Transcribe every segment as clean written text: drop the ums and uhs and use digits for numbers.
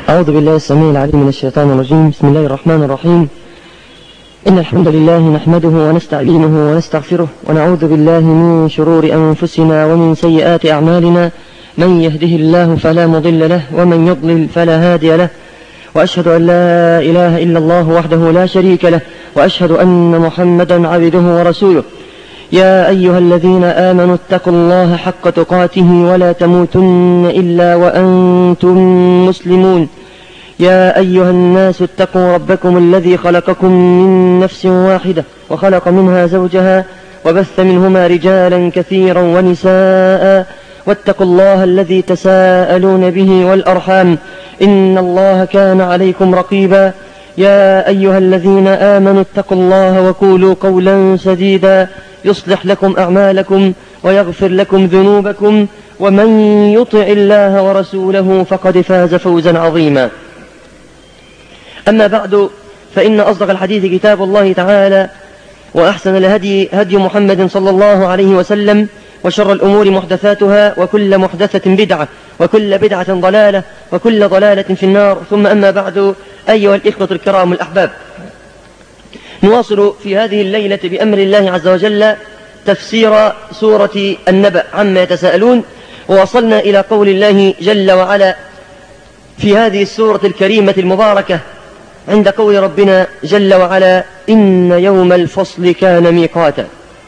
أعوذ بالله السميع العليم من الشيطان الرجيم. بسم الله الرحمن الرحيم. إن الحمد لله نحمده ونستعينه ونستغفره ونعوذ بالله من شرور أنفسنا ومن سيئات أعمالنا، من يهده الله فلا مضل له ومن يضلل فلا هادي له، وأشهد أن لا إله إلا الله وحده لا شريك له، وأشهد أن محمدا عبده ورسوله. يا أيها الذين آمنوا اتقوا الله حق تقاته ولا تموتن إلا وأنتم مسلمون. يا أيها الناس اتقوا ربكم الذي خلقكم من نفس واحدة وخلق منها زوجها وبث منهما رجالا كثيرا ونساء، واتقوا الله الذي تساءلون به والأرحام، إن الله كان عليكم رقيبا. يا أيها الذين آمنوا اتقوا الله وقولوا قولا سديدا يصلح لكم أعمالكم ويغفر لكم ذنوبكم، ومن يطع الله ورسوله فقد فاز فوزا عظيما. أما بعد، فإن أصدق الحديث كتاب الله تعالى، وأحسن الهدي هدي محمد صلى الله عليه وسلم، وشر الأمور محدثاتها، وكل محدثة بدعة، وكل بدعة ضلالة، وكل ضلالة في النار. ثم أما بعد، أيها الإخوة الكرام الأحباب، نواصل في هذه الليلة بأمر الله عز وجل تفسير سورة النبأ عما يتساءلون، ووصلنا إلى قول الله جل وعلا في هذه السورة الكريمة المباركة عند قول ربنا جل وعلا: إن يوم الفصل كان ميقاتا.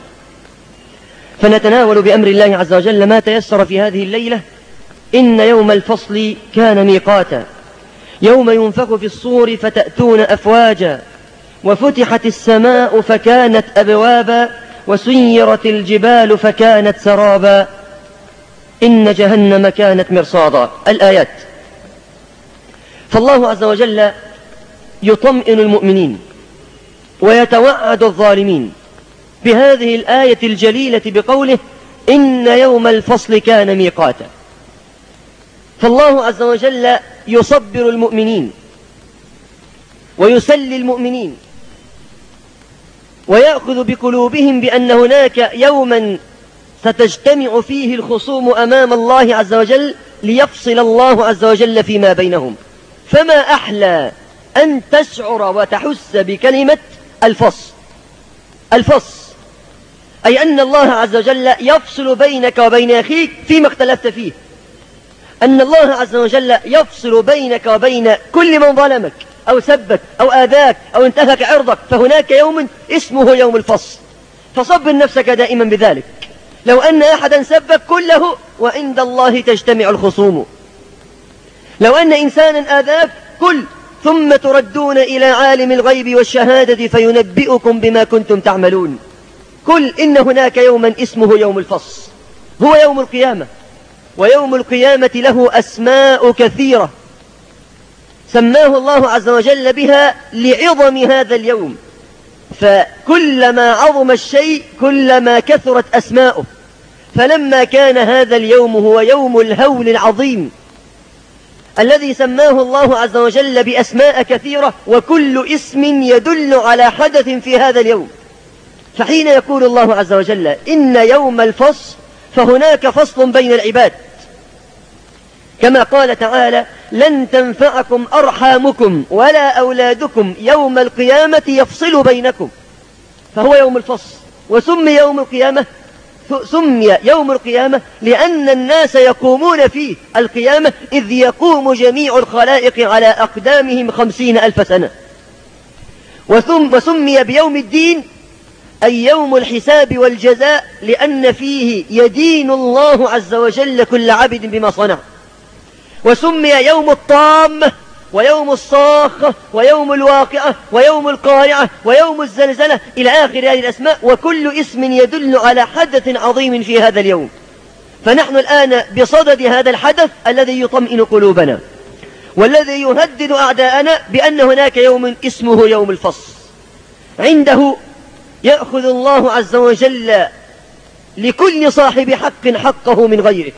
فنتناول بأمر الله عز وجل ما تيسر في هذه الليلة. إن يوم الفصل كان ميقاتا، يوم ينفخ في الصور فتأتون أفواجا، وفتحت السماء فكانت أبوابا، وسيرت الجبال فكانت سرابا، إن جهنم كانت مرصادا. الآيات. فالله عز وجل يطمئن المؤمنين ويتوعد الظالمين بهذه الآية الجليلة بقوله: إن يوم الفصل كان ميقاتا. فالله عز وجل يصبر المؤمنين ويسلي المؤمنين ويأخذ بقلوبهم بأن هناك يوما ستجتمع فيه الخصوم أمام الله عز وجل ليفصل الله عز وجل فيما بينهم. فما أحلى أن تشعر وتحس بكلمة الفصل. الفصل أي أن الله عز وجل يفصل بينك وبين أخيك فيما اختلفت فيه، أن الله عز وجل يفصل بينك وبين كل من ظلمك أو سبك أو آذاك أو انتهك عرضك، فهناك يوم اسمه يوم الفصل. فصبر نفسك دائما بذلك. لو أن أحدا سبك كله، وعند الله تجتمع الخصوم. لو أن إنسانا آذاك كل، ثم تردون إلى عالم الغيب والشهادة فينبئكم بما كنتم تعملون. قل إن هناك يوما اسمه يوم الفصل، هو يوم القيامة. ويوم القيامة له أسماء كثيرة سماه الله عز وجل بها لعظم هذا اليوم، فكلما عظم الشيء كلما كثرت أسماؤه. فلما كان هذا اليوم هو يوم الهول العظيم الذي سماه الله عز وجل بأسماء كثيرة، وكل اسم يدل على حدث في هذا اليوم، فحين يقول الله عز وجل إن يوم الفصل، فهناك فصل بين العباد، كما قال تعالى: لن تنفعكم أرحامكم ولا أولادكم يوم القيامة يفصل بينكم. فهو يوم الفصل. وسمي يوم القيامة لأن الناس يقومون فيه القيامة، إذ يقوم جميع الخلائق على أقدامهم 50,000 سنة. وسمي بيوم الدين أي يوم الحساب والجزاء، لأن فيه يدين الله عز وجل كل عبد بما صنع. وسمي يوم الطامة ويوم الصاخة ويوم الواقعة ويوم القارعة ويوم الزلزلة إلى آخر هذه الأسماء، وكل اسم يدل على حدث عظيم في هذا اليوم. فنحن الآن بصدد هذا الحدث الذي يطمئن قلوبنا والذي يهدد أعداءنا بأن هناك يوم اسمه يوم الفصل. عنده يأخذ الله عز وجل لكل صاحب حق حقه من غيره،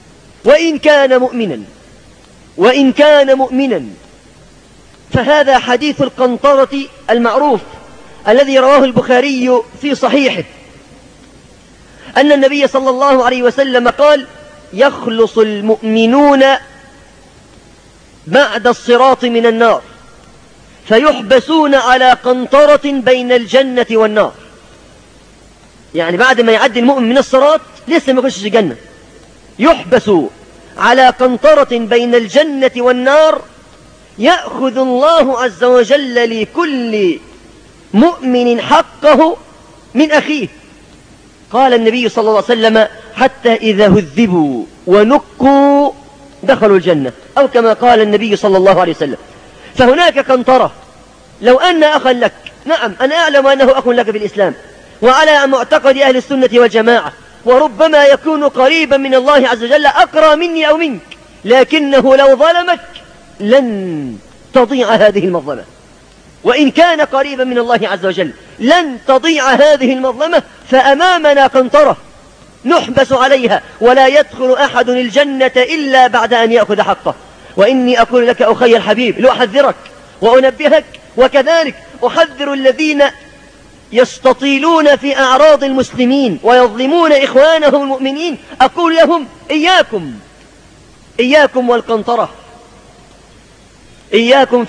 وإن كان مؤمنا. فهذا حديث القنطرة المعروف الذي رواه البخاري في صحيحه، أن النبي صلى الله عليه وسلم قال: يخلص المؤمنون بعد الصراط من النار، فيحبسون على قنطرة بين الجنة والنار. يعني بعد ما يعدي المؤمن من الصراط لسه ما يخشش الجنة، يحبس على قنطرة بين الجنة والنار، يأخذ الله عز وجل لكل مؤمن حقه من أخيه. قال النبي صلى الله عليه وسلم: حتى إذا هذبوا ونقوا دخلوا الجنة، أو كما قال النبي صلى الله عليه وسلم. فهناك قنطرة، لو أن أخا لك، نعم أنا أعلم أنه أخ لك بالإسلام وعلى معتقد أهل السنة والجماعة، وربما يكون قريبا من الله عز وجل أقرى مني أو منك، لكنه لو ظلمك لن تضيع هذه المظلمة، وإن كان قريبا من الله عز وجل لن تضيع هذه المظلمة. فأمامنا قنطرة نحبس عليها، ولا يدخل أحد الجنة إلا بعد أن يأخذ حقه. وإني أقول لك أخي الحبيب لأحذرك وأنبهك، وكذلك أحذر الذين يستطيلون في أعراض المسلمين ويظلمون إخوانهم المؤمنين، أقول لهم: إياكم والقنطرة، إياكم،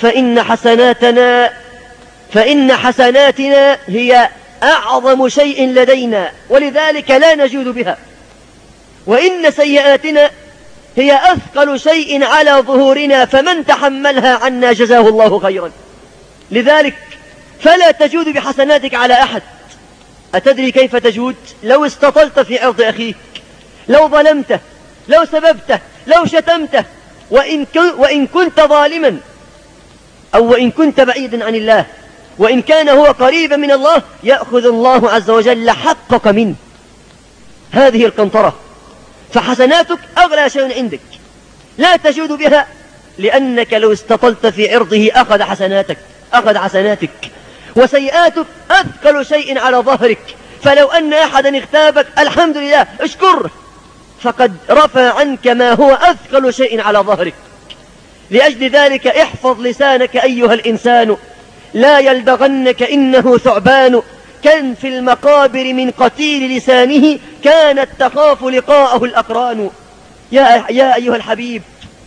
فإن حسناتنا هي أعظم شيء لدينا، ولذلك لا نجود بها، وإن سيئاتنا هي أثقل شيء على ظهورنا، فمن تحملها عنا جزاه الله خيرا. لذلك فلا تجود بحسناتك على أحد. أتدري كيف تجود؟ لو استطلت في عرض أخيك، لو ظلمته، لو سببته، لو شتمته، وإن كنت ظالما، أو وإن كنت بعيدا عن الله، وإن كان هو قريبا من الله، يأخذ الله عز وجل حقك منه. هذه القنطرة. فحسناتك أغلى شيء عندك، لا تجود بها، لأنك لو استطلت في عرضه أخذ حسناتك، وسيئاتك أثقل شيء على ظهرك. فلو أن أحدا اغتابك، الحمد لله اشكره، فقد رفع عنك ما هو أثقل شيء على ظهرك. لأجل ذلك احفظ لسانك أيها الإنسان، لا يلدغنك إنه ثعبان، كان في المقابر من قتيل لسانه، كانت تخاف لقاءه الأقران. يا أيها الحبيب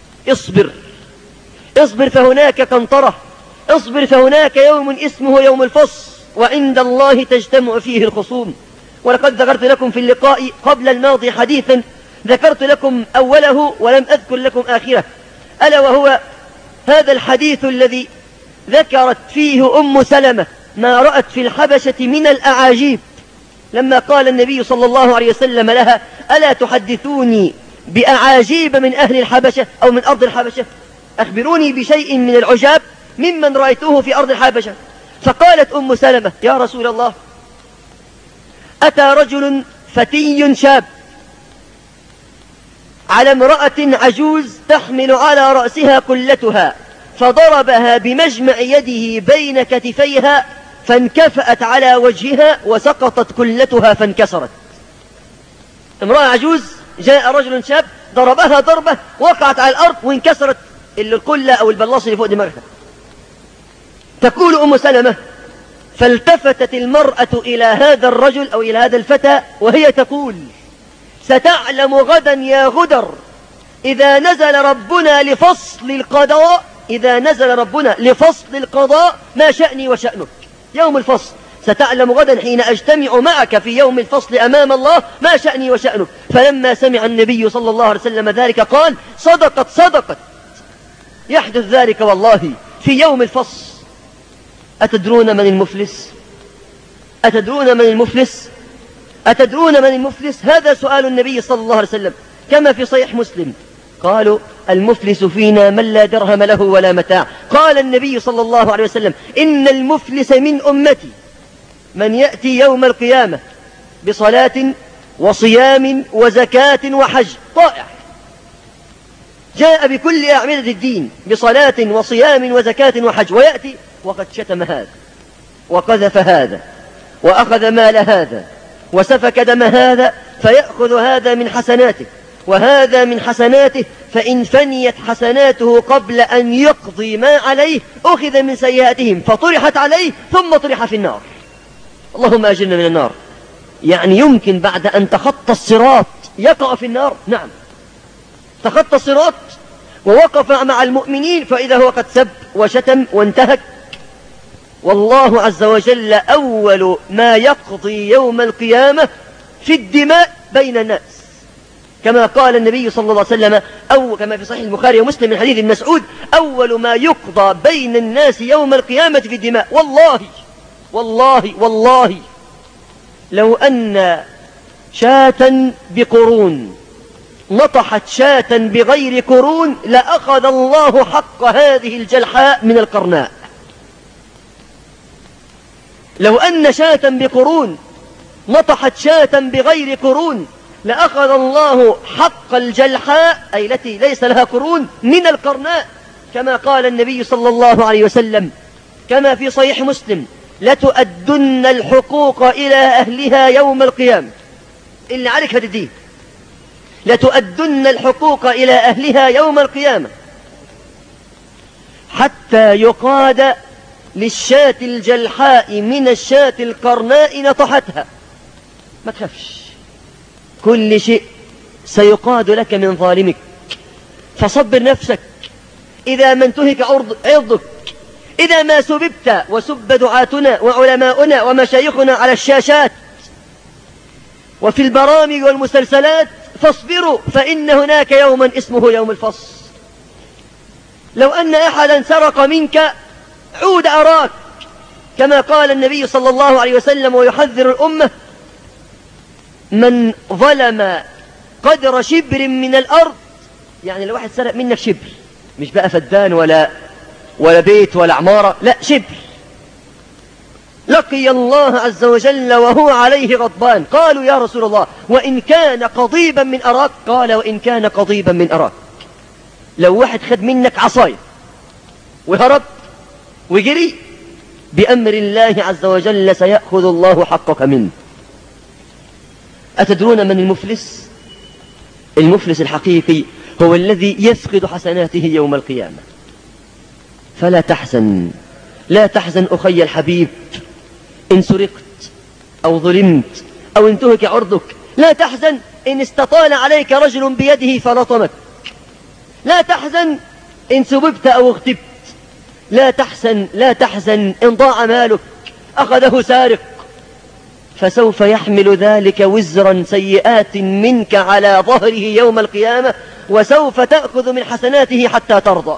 اصبر فهناك قنطرة، اصبر فهناك يوم اسمه يوم الفصل، وعند الله تجتمع فيه الخصوم. ولقد ذكرت لكم في اللقاء قبل الماضي حديثا، ذكرت لكم أوله ولم أذكر لكم آخره، ألا وهو هذا الحديث الذي ذكرت فيه أم سلمة ما رأت في الحبشة من الأعاجيب، لما قال النبي صلى الله عليه وسلم لها: ألا تحدثوني بأعاجيب من أهل الحبشة أو من أرض الحبشة؟ أخبروني بشيء من العجاب ممن رأيته في أرض الحبشة. فقالت أم سلمة: يا رسول الله، أتى رجل فتي شاب على امرأة عجوز تحمل على رأسها كلتها، فضربها بمجمع يده بين كتفيها، فانكفأت على وجهها وسقطت كلتها فانكسرت. امرأة عجوز، جاء رجل شاب ضربها ضربة وقعت على الأرض وانكسرت الكلة أو البلاص اللي فوق دماغها. تقول أم سلمة: فالتفتت المرأة إلى هذا الرجل أو إلى هذا الفتى وهي تقول: ستعلم غدا يا غدر، إذا نزل ربنا لفصل القضاء ما شأني وشأنك. يوم الفصل ستعلم غدا حين أجتمع معك في يوم الفصل أمام الله ما شأني وشأنك. فلما سمع النبي صلى الله عليه وسلم ذلك قال: صدقت، يحدث ذلك والله في يوم الفصل. أتدرون من المفلس؟ هذا سؤال النبي صلى الله عليه وسلم كما في صحيح مسلم. قالوا: المفلس فينا من لا درهم له ولا متاع. قال النبي صلى الله عليه وسلم: إن المفلس من أمتي من يأتي يوم القيامة بصلاة وصيام وزكاة وحج، طائع، جاء بكل أعمدة الدين بصلاة وصيام وزكاة وحج، ويأتي وقد شتم هذا وقذف هذا وأخذ مال هذا وسفك دم هذا، فيأخذ هذا من حسناته وهذا من حسناته، فإن فنيت حسناته قبل أن يقضي ما عليه أخذ من سيئاتهم فطرحت عليه ثم طرح في النار. اللهم أجرنا من النار. يعني يمكن بعد أن تخطى الصراط يقع في النار؟ نعم، تخطى الصراط ووقف مع المؤمنين فإذا هو قد سب وشتم وانتهك. والله عز وجل أول ما يقضي يوم القيامة في الدماء بين الناس، كما قال النبي صلى الله عليه وسلم أو كما في صحيح البخاري ومسلم من حديث ابن مسعود: أول ما يقضى بين الناس يوم القيامة في الدماء. والله والله والله لو أن شاة بقرون نطحت شاة بغير قرون لأخذ الله حق هذه الجلحاء من القرناء. لو أن شاة بقرون نطحت شاة بغير قرون لأخذ الله حق الجلحاء أي التي ليس لها قرون من القرناء، كما قال النبي صلى الله عليه وسلم كما في صحيح مسلم: لتؤدن الحقوق إلى أهلها يوم القيامة. اللي عليك هتديه. لتؤدن الحقوق إلى أهلها يوم القيامة حتى يقاد للشاة الجلحاء من الشاة القرناء نطحتها. ما تخافش، كل شيء سيقاد لك من ظالمك، فصبر نفسك. إذا ما انتهك عرضك، إذا ما سببت وسب دعاتنا وعلماؤنا ومشايخنا على الشاشات وفي البرامج والمسلسلات، فاصبروا فإن هناك يوما اسمه يوم الفصل. لو أن أحدا سرق منك عود أراك، كما قال النبي صلى الله عليه وسلم ويحذر الأمة: من ظلم قدر شبر من الأرض، يعني لو واحد سرق منك شبر، مش بقى فدان ولا بيت ولا عمارة، لا شبر، لقي الله عز وجل وهو عليه غضبان. قالوا: يا رسول الله وإن كان قضيبا من أراك؟ قال: وإن كان قضيبا من أراك. لو واحد خد منك عصاية وهرب وجري، بأمر الله عز وجل سيأخذ الله حقك منه. أتدرون من المفلس؟ المفلس الحقيقي هو الذي يفقد حسناته يوم القيامة. فلا تحزن، لا تحزن أخي الحبيب إن سرقت أو ظلمت أو انتهك عرضك. لا تحزن إن استطال عليك رجل بيده فلطمك. لا تحزن إن سببت أو اغتبت. لا تحزن إن ضاع مالك أخذه سارق، فسوف يحمل ذلك وزرا سيئات منك على ظهره يوم القيامة، وسوف تأخذ من حسناته حتى ترضى.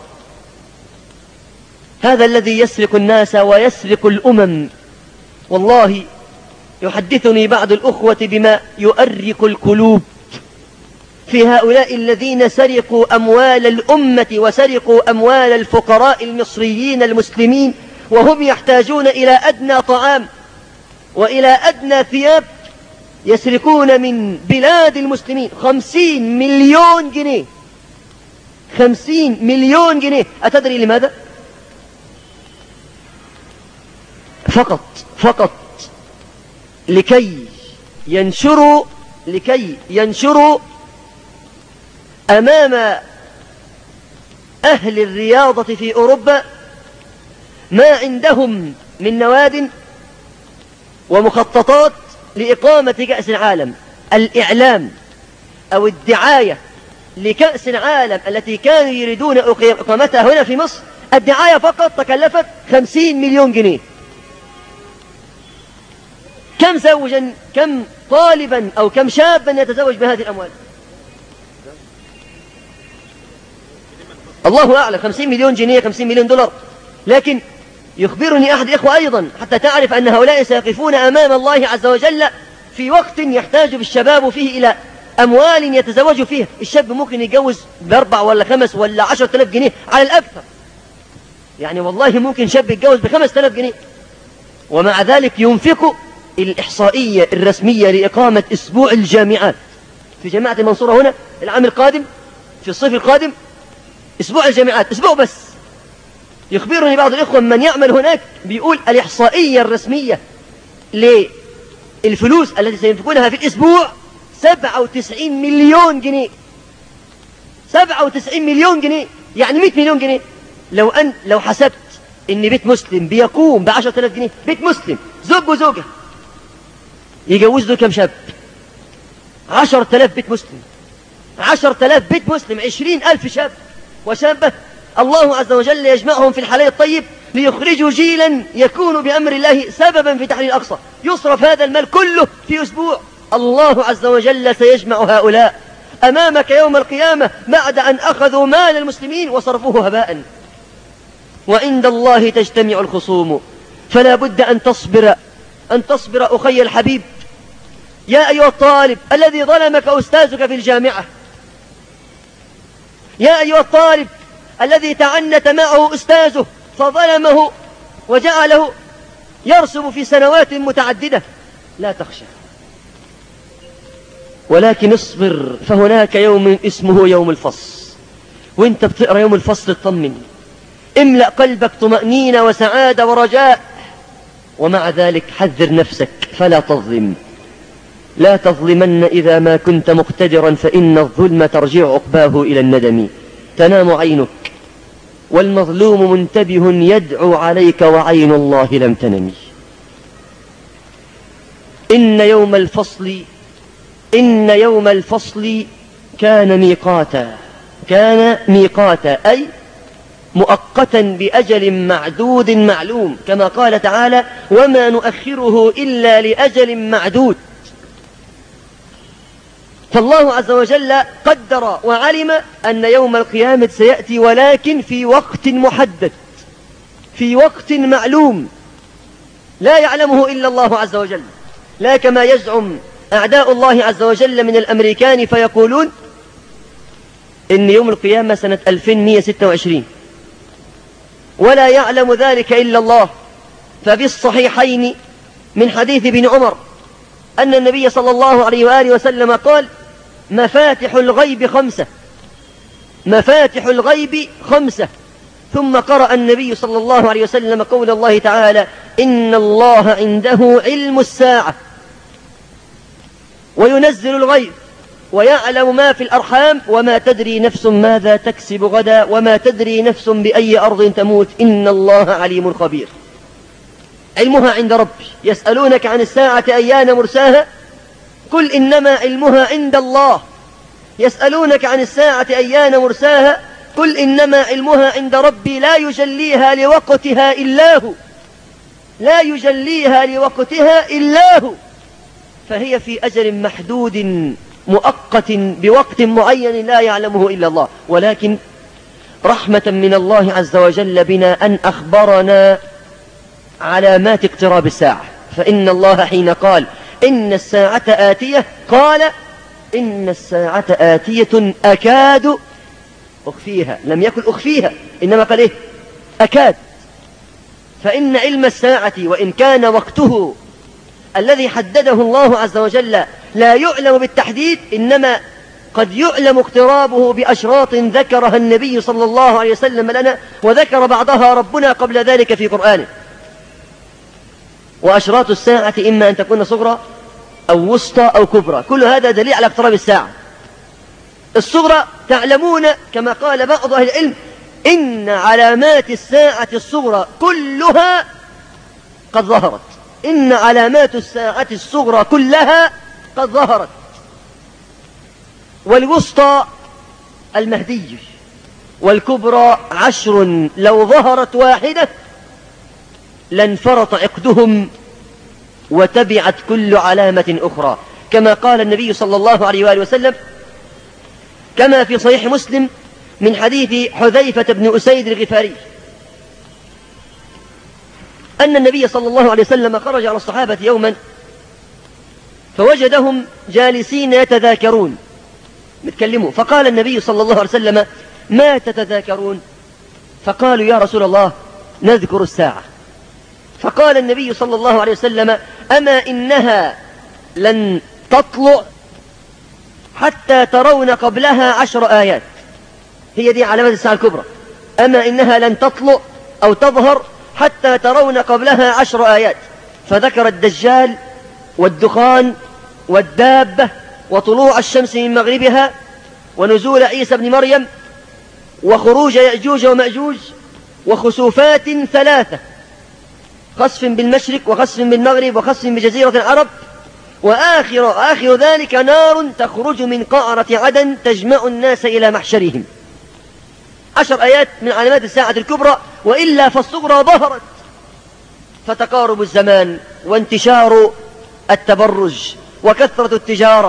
هذا الذي يسرق الناس ويسرق الأمم. والله يحدثني بعض الأخوة بما يؤرق القلوب في هؤلاء الذين سرقوا أموال الأمة وسرقوا أموال الفقراء المصريين المسلمين، وهم يحتاجون إلى أدنى طعام وإلى أدنى ثياب، يسرقون من بلاد المسلمين 50 مليون جنيه. 50 مليون جنيه. أتدري لماذا؟ فقط لكي ينشروا أمام أهل الرياضة في أوروبا ما عندهم من نواد ومخططات لإقامة كأس العالم. الإعلام أو الدعاية لكأس العالم التي كانوا يريدون إقامتها هنا في مصر، الدعاية فقط تكلفت 50 مليون جنيه. كم طالبا أو كم شابا يتزوج بهذه الأموال؟ الله أعلم. 50 مليون جنيه، 50 مليون دولار. لكن يخبرني أحد الإخوة أيضا حتى تعرف أن هؤلاء سيقفون أمام الله عز وجل في وقت يحتاج بالشباب فيه إلى أموال يتزوج فيها. الشاب ممكن يتجوز ب4 ولا 5 ولا 10,000 جنيه على الأكثر. يعني والله ممكن شاب يتجوز ب5,000 جنيه، ومع ذلك ينفق. الإحصائية الرسمية لإقامة أسبوع الجامعات في جامعة المنصورة هنا العام القادم في الصيف القادم، أسبوع الجامعات، أسبوع بس. يخبرني بعض الإخوة من يعمل هناك بيقول الإحصائية الرسمية للفلوس التي سينفقونها في الأسبوع 97 مليون جنيه. 97 مليون جنيه، يعني 100 مليون جنيه. لو حسبت إن بيت مسلم بيقوم ب10,000 جنيه، بيت مسلم زوج وزوجة يجوز له كم شاب؟ 10,000 بيت مسلم. 10,000 بيت مسلم، 20,000 شاب. وشابة، الله عز وجل يجمعهم في الحلال الطيب ليخرجوا جيلا يكون بأمر الله سببا في تحرير الأقصى. يصرف هذا المال كله في أسبوع. الله عز وجل سيجمع هؤلاء أمامك يوم القيامة بعد أن أخذوا مال المسلمين وصرفوه هباء. وعند الله تجتمع الخصوم، فلا بد أن تصبر أخي الحبيب. يا أيها الطالب الذي ظلمك أستاذك في الجامعة، يا أيها الطالب الذي تعنت معه أستاذه فظلمه وجعله يرسم في سنوات متعددة، لا تخشى ولكن اصبر، فهناك يوم اسمه يوم الفصل. وانت بتقرأ يوم الفصل اطمن، املأ قلبك طمأنينة وسعادة ورجاء، ومع ذلك حذر نفسك فلا تظلم. لا تظلمن إذا ما كنت مقتدرا، فإن الظلم ترجع عقباه إلى الندم. تنام عينك والمظلوم منتبه يدعو عليك وعين الله لم تنم. إن يوم الفصل كان ميقاتا أي مؤقتا بأجل معدود معلوم، كما قال تعالى: وما نؤخره إلا لأجل معدود. فالله عز وجل قدر وعلم أن يوم القيامة سيأتي، ولكن في وقت محدد، في وقت معلوم لا يعلمه إلا الله عز وجل، لا كما يزعم أعداء الله عز وجل من الأمريكان فيقولون إن يوم القيامة سنة 2126، ولا يعلم ذلك إلا الله. ففي الصحيحين من حديث ابن عمر أن النبي صلى الله عليه وآله وسلم قال: مفاتح الغيب خمسة. ثم قرأ النبي صلى الله عليه وسلم قول الله تعالى: إن الله عنده علم الساعة وينزل الغيث ويعلم ما في الأرحام وما تدري نفس ماذا تكسب غدا وما تدري نفس بأي أرض تموت إن الله عليم خبير. علمها عند ربي. يسألونك عن الساعة أيان مرساها قل إنما علمها عند الله. يسألونك عن الساعة أيان مرساها قل إنما علمها عند ربي لا يجليها لوقتها إلا هو فهي في أجل محدود مؤقت بوقت معين لا يعلمه إلا الله. ولكن رحمة من الله عز وجل بنا أن أخبرنا علامات اقتراب الساعة. فإن الله حين قال إن الساعة آتية قال إن الساعة آتية أكاد أخفيها. لم يكن أخفيها، إنما قال إيه؟ أكاد. فإن علم الساعة وإن كان وقته الذي حدده الله عز وجل لا يعلم بالتحديد، إنما قد يعلم اقترابه بأشراط ذكرها النبي صلى الله عليه وسلم لنا، وذكر بعضها ربنا قبل ذلك في قرآنه. وأشراط الساعة إما أن تكون صغرى أو وسطى أو كبرى، كل هذا دليل على اقتراب الساعة. الصغرى تعلمون كما قال بعض أهل العلم إن علامات الساعة الصغرى كلها قد ظهرت. إن علامات الساعة الصغرى كلها قد ظهرت. والوسطى المهدي، والكبرى 10 لو ظهرت واحدة لانفرط عقدهم وتبعت كل علامة أخرى، كما قال النبي صلى الله عليه وآله وسلم كما في صحيح مسلم من حديث حذيفة بن أسيد الغفاري أن النبي صلى الله عليه وسلم خرج على الصحابة يوما فوجدهم جالسين يتذاكرون يتكلموا، فقال النبي صلى الله عليه وسلم: ما تتذاكرون؟ فقالوا: يا رسول الله نذكر الساعة. فقال النبي صلى الله عليه وسلم: أما إنها لن تطلع حتى ترون قبلها 10 آيات. هي دي علامات الساعة الكبرى. أما إنها لن تطلع أو تظهر حتى ترون قبلها 10 آيات. فذكر الدجال والدخان والدابة وطلوع الشمس من مغربها ونزول عيسى بن مريم وخروج يأجوج ومأجوج وخسوفات 3: خسف بالمشرق وخسف بالمغرب وخسف بجزيرة العرب، وآخر ذلك نار تخرج من قعرة عدن تجمع الناس إلى محشرهم. 10 آيات من علامات الساعة الكبرى، وإلا فالصغرى ظهرت. فتقارب الزمان وانتشار التبرج وكثرة التجارة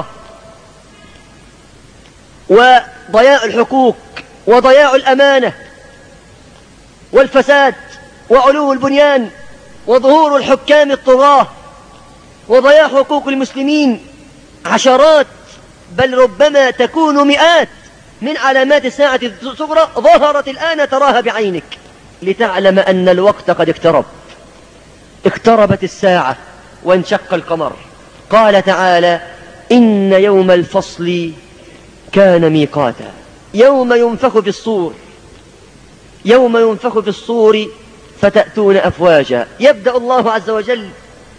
وضياع الحقوق وضياع الأمانة والفساد وعلو البنيان وظهور الحكام الطغاة وضياع حقوق المسلمين، عشرات بل ربما تكون مئات من علامات الساعة الصغرى ظهرت الآن تراها بعينك، لتعلم أن الوقت قد اقترب. اقتربت الساعة وانشق القمر. قال تعالى: إن يوم الفصل كان ميقاتا. يوم ينفخ في الصور، يوم ينفخ في الصور فتأتون أفواجا. يبدأ الله عز وجل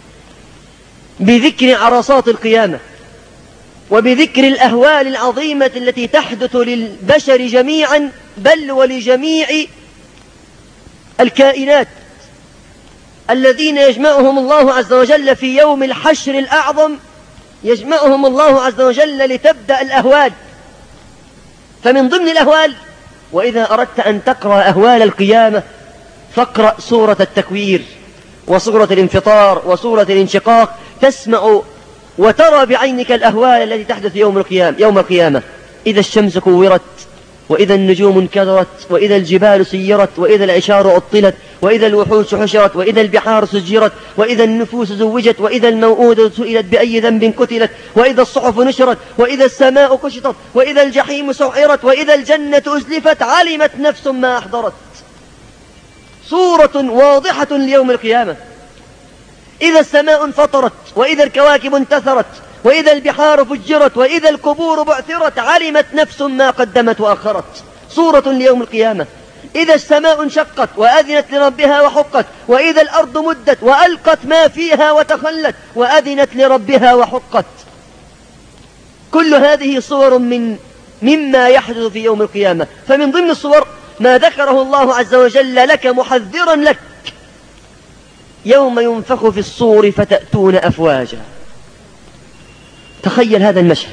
بذكر عرصات القيامة وبذكر الأهوال العظيمة التي تحدث للبشر جميعا، بل ولجميع الكائنات الذين يجمعهم الله عز وجل في يوم الحشر الأعظم. يجمعهم الله عز وجل لتبدأ الأهوال. فمن ضمن الأهوال، وإذا أردت أن تقرأ أهوال القيامة فاقرأ سورة التكوير وسورة الانفطار وسورة الانشقاق، تسمع وترى بعينك الأهوال التي تحدث يوم القيامة. إذا الشمس كورت، وإذا النجوم انكدرت، وإذا الجبال سيرت، وإذا العشار عطلت، وإذا الوحوش حشرت، وإذا البحار سجرت، وإذا النفوس زوجت، وإذا الموءودة سئلت بأي ذنب قتلت، وإذا الصحف نشرت، وإذا السماء كشطت، وإذا الجحيم سعرت، وإذا الجنة أزلفت، علمت نفس ما أحضرت. صورة واضحة ليوم القيامة. إذا السماء انفطرت، وإذا الكواكب انتثرت، وإذا البحار فجرت، وإذا القبور بعثرت، علمت نفس ما قدمت وأخرت. صورة ليوم القيامة. إذا السماء انشقت وأذنت لربها وحقت، وإذا الأرض مدت وألقت ما فيها وتخلت وأذنت لربها وحقت. كل هذه صور مما يحدث في يوم القيامة. فمن ضمن الصور ما ذكره الله عز وجل لك محذرا لك: يوم ينفخ في الصور فتأتون أفواجا. تخيل هذا المشهد،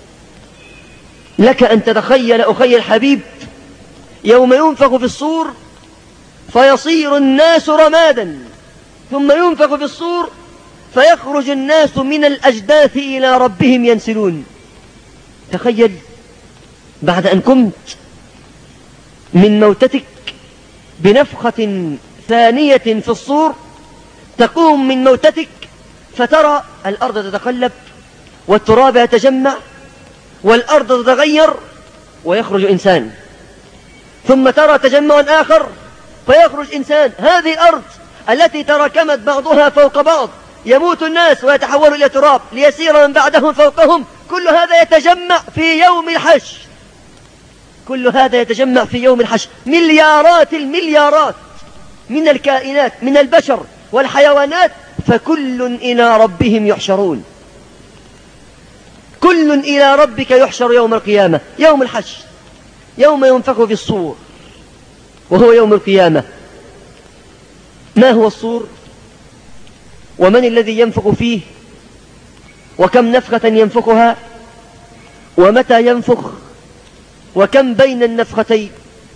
لك أن تتخيل أخي الحبيب يوم ينفخ في الصور فيصير الناس رمادا، ثم ينفخ في الصور فيخرج الناس من الأجداث إلى ربهم ينسلون. تخيل بعد أن قمت من موتتك بنفخة ثانية في الصور، تقوم من موتتك فترى الأرض تتقلب والتراب يتجمع والأرض تتغير ويخرج إنسان، ثم ترى تجمع آخر فيخرج إنسان. هذه الأرض التي تراكمت بعضها فوق بعض، يموت الناس ويتحول إلى تراب ليسير من بعدهم فوقهم، كل هذا يتجمع في يوم الحشر. كل هذا يتجمع في يوم الحشر. مليارات المليارات من الكائنات، من البشر والحيوانات، فكل إلى ربهم يحشرون. كل إلى ربك يحشر يوم القيامة، يوم الحشر، يوم ينفخ في الصور، وهو يوم القيامة. ما هو الصور؟ ومن الذي ينفخ فيه؟ وكم نفخة ينفخها؟ ومتى ينفخ؟ وكم بين النفختين؟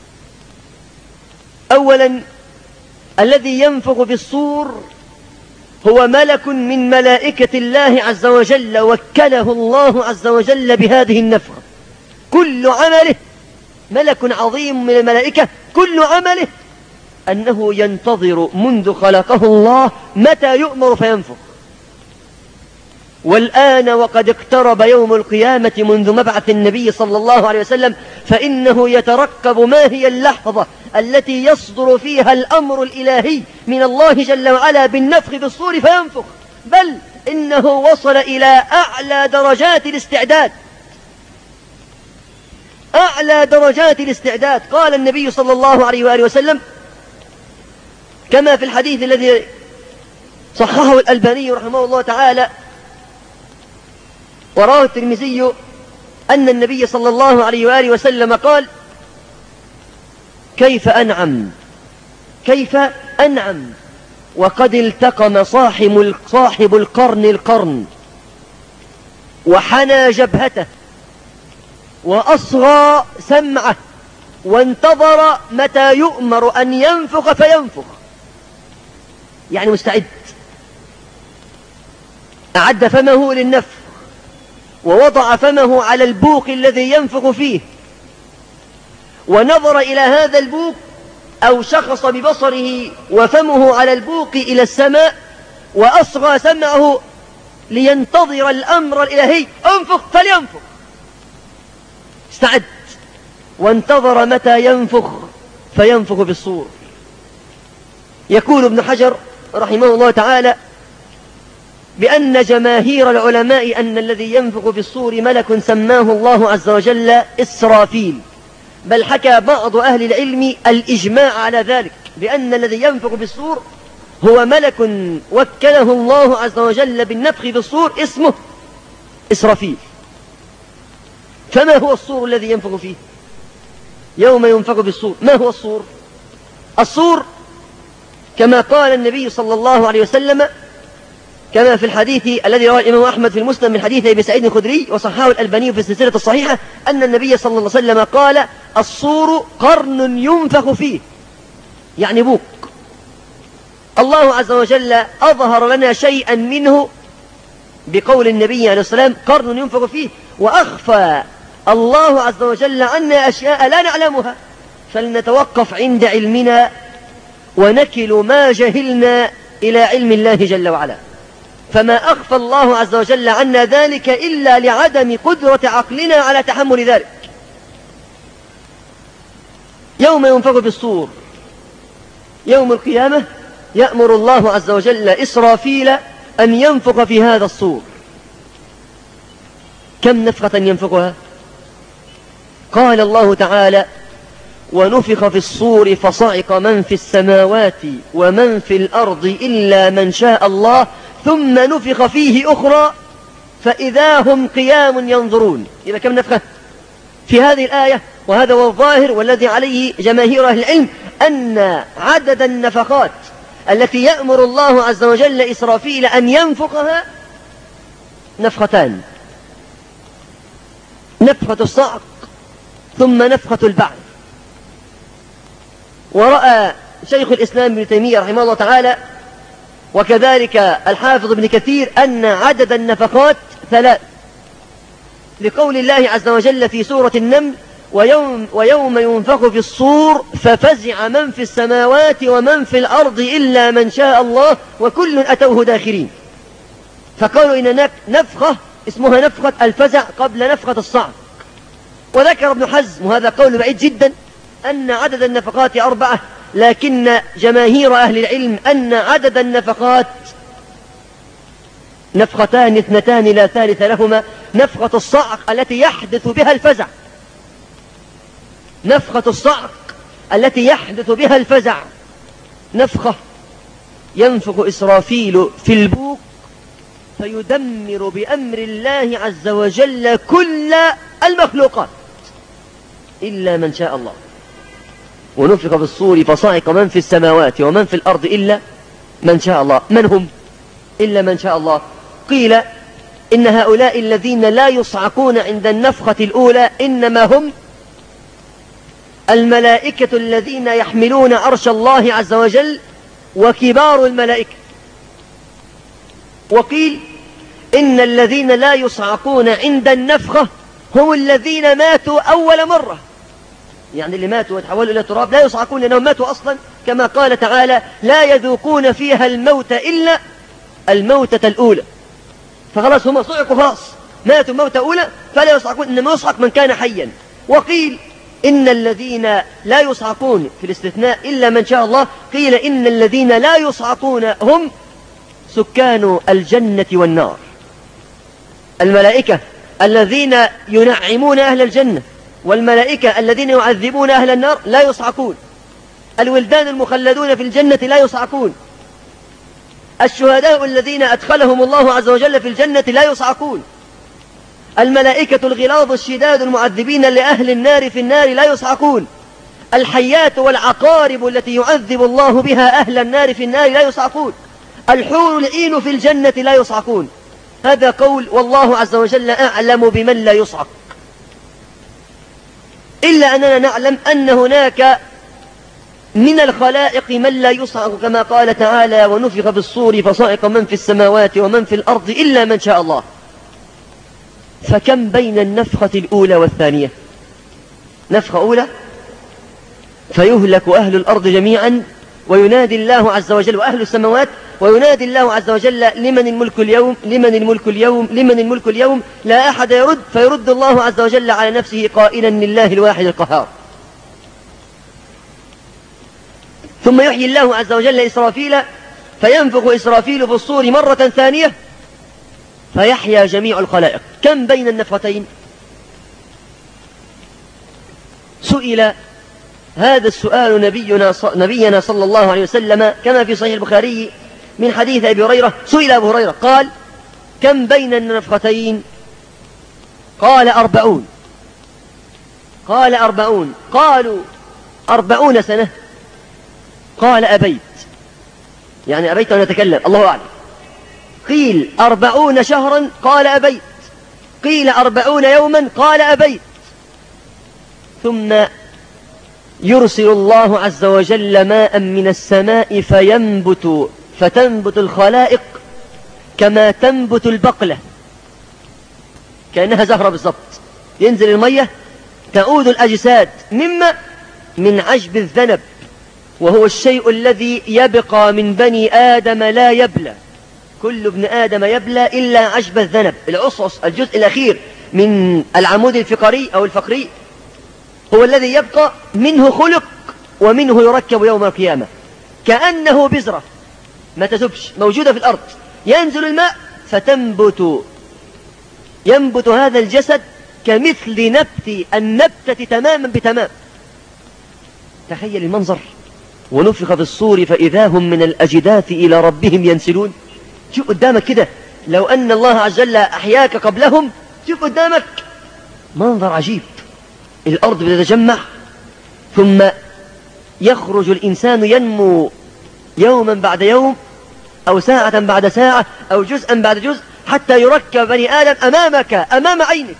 أولا، الذي ينفخ في الصور هو ملك من ملائكة الله عز وجل، وكله الله عز وجل بهذه النفخة. كل عمله، ملك عظيم من الملائكة، كل عمله أنه ينتظر منذ خلقه الله متى يؤمر فينفخ. والآن وقد اقترب يوم القيامة منذ مبعث النبي صلى الله عليه وسلم، فإنه يترقب ما هي اللحظة التي يصدر فيها الأمر الإلهي من الله جل وعلا بالنفخ في الصور فينفخ. بل إنه وصل إلى أعلى درجات الاستعداد، أعلى درجات الاستعداد. قال النبي صلى الله عليه وآله وسلم كما في الحديث الذي صححه الألباني رحمه الله تعالى ورواه الترمذي، أن النبي صلى الله عليه وآله وسلم قال: كيف أنعم وقد التقم صاحب القرن وحنى جبهته وأصغى سمعه وانتظر متى يؤمر أن ينفخ فينفخ، يعني مستعد، أعد فمه للنفخ ووضع فمه على البوق الذي ينفخ فيه، ونظر إلى هذا البوق أو شخص ببصره وفمه على البوق إلى السماء وأصغى سمعه لينتظر الأمر الإلهي، انفخ فلينفخ، استعد وانتظر متى ينفخ فينفخ بالصور. يقول ابن حجر رحمه الله تعالى بأن جماهير العلماء أن الذي ينفخ بالصور ملك سماه الله عز وجل إسرافيل، بل حكى بعض أهل العلم الإجماع على ذلك، بأن الذي ينفخ بالصور هو ملك وكله الله عز وجل بالنفخ بالصور اسمه إسرافيل. فما هو الصور الذي ينفخ فيه يوم ينفخ بالصور؟ ما هو الصور؟ الصور كما قال النبي صلى الله عليه وسلم، كما في الحديث الذي رواه الإمام أحمد في المسند من حديث أبي سعيد الخدري وصححه الألباني في السلسلة الصحيحة، أن النبي صلى الله عليه وسلم قال: الصور قرن ينفخ فيه، يعني بوق. الله عز وجل أظهر لنا شيئا منه بقول النبي عليه الصلاة والسلام قرن ينفخ فيه، وأخفى الله عز وجل عنا أشياء لا نعلمها، فلنتوقف عند علمنا ونكل ما جهلنا إلى علم الله جل وعلا. فما أخفى الله عز وجل عنا ذلك إلا لعدم قدرة عقلنا على تحمل ذلك. يوم ينفخ بالصور يوم القيامة يأمر الله عز وجل إسرافيل أن ينفخ في هذا الصور. كم نفخة ينفخها؟ قال الله تعالى: ونفخ في الصور فصعق من في السماوات ومن في الأرض إلا من شاء الله ثم نفخ فيه أخرى فإذا هم قيام ينظرون. إذا كم نفخة في هذه الآية؟ وهذا هو الظاهر والذي عليه جماهير أهل العلم، أن عدد النفخات التي يأمر الله عز وجل إسرافيل أن ينفخها نفختان: نفخة الصعق ثم نفخة البعث. ورأى شيخ الإسلام ابن تيمية رحمه الله تعالى وكذلك الحافظ ابن كثير أن عدد النفخات 3، لقول الله عز وجل في سورة النمل: ويوم ينفخ في الصور ففزع من في السماوات ومن في الأرض إلا من شاء الله وكل أتوه داخرين. فقالوا إن هناك نفخة اسمها نفخة الفزع قبل نفخة الصعق. وذكر ابن حزم، وهذا قول بعيد جدا، أن عدد النفخات 4، لكن جماهير أهل العلم أن عدد النفخات نفختان 2 لا ثالث لهما: نفخة الصعق التي يحدث بها الفزع، نفخة الصعق التي يحدث بها الفزع، نفخة ينفخ إسرافيل في البوق فيدمر بأمر الله عز وجل كل المخلوقات إلا من شاء الله. ونفخ في الصور فصعق من في السماوات ومن في الأرض إلا من شاء الله. من هم إلا من شاء الله؟ قيل إن هؤلاء الذين لا يصعقون عند النفخة الأولى إنما هم الملائكة الذين يحملون عرش الله عز وجل وكبار الملائكة. وقيل إن الذين لا يصعقون عند النفخة هم الذين ماتوا أول مرة، يعني اللي ماتوا وتحولوا إلى تراب لا يصعقون لأنهم ماتوا أصلا، كما قال تعالى: لا يذوقون فيها الموت إلا الموتة الأولى. فخلاص هم صعقوا، خلاص ماتوا موتة أولى فلا يصعقون، إنما يصعق من كان حيا. وقيل إن الذين لا يصعقون في الاستثناء إلا من شاء الله، قيل إن الذين لا يصعقون هم سكان الجنة والنار، الملائكة الذين ينعمون أهل الجنة والملائكة الذين يعذبون أهل النار لا يصعقون، الولدان المخلدون في الجنة لا يصعقون، الشهداء الذين أدخلهم الله عز وجل في الجنة لا يصعقون، الملائكة الغلاظ الشداد المعذبين لأهل النار في النار لا يصعقون، الحيات والعقارب التي يعذب الله بها أهل النار في النار لا يصعقون، الحور العين في الجنة لا يصعقون. هذا قول، والله عز وجل أعلم بمن لا يصعق. إلا أننا نعلم أن هناك من الخلائق من لا يصعق كما قال تعالى ونفخ بالصور فصعق من في السماوات ومن في الأرض إلا من شاء الله. فكم بين النفخة الأولى والثانية؟ نفخة أولى فيهلك أهل الأرض جميعا وينادي الله عز وجل وأهل السماوات وينادي الله عز وجل لمن الملك اليوم لمن الملك اليوم لمن الملك اليوم لا أحد يرد فيرد الله عز وجل على نفسه قائلا لله الواحد القهار. ثم يحيي الله عز وجل إسرافيل فينفخ إسرافيل في الصور مرة ثانية فيحيا جميع الخلائق. كم بين النفختين؟ سئل هذا السؤال نبينا صلى الله عليه وسلم كما في صحيح البخاري من حديث أبي هريرة. سئل أبو هريرة قال كم بين النفختين؟ قال 40. قال 40. قالوا 40 سنة. قال أبيت، يعني أبيت أن أتكلم، الله أعلم. قيل 40 شهرا، قال أبيت. قيل 40 يوما، قال أبيت. ثم يرسل الله عز وجل ماء من السماء فتنبت الخلائق كما تنبت البقلة، كأنها زهرة بالضبط. ينزل المية تعود الأجساد من عجب الذنب، وهو الشيء الذي يبقى من بني آدم لا يبلى. كل ابن آدم يبلى إلا عجب الذنب، العصعص، الجزء الأخير من العمود الفقري أو الفقري هو الذي يبقى، منه خلق ومنه يركب يوم القيامة كأنه بذرة ما تذبش موجودة في الأرض. ينزل الماء ينبت هذا الجسد كمثل نبت النبتة تماما بتمام. تخيل المنظر. ونفخ في الصور فإذا هم من الأجداث إلى ربهم ينسلون. شوف قدامك كده، لو أن الله عز وجل أحياك قبلهم، شوف قدامك منظر عجيب. الأرض بتتجمع ثم يخرج الإنسان ينمو يوما بعد يوم أو ساعة بعد ساعة أو جزءا بعد جزء حتى يركب بني آدم أمامك أمام عينك.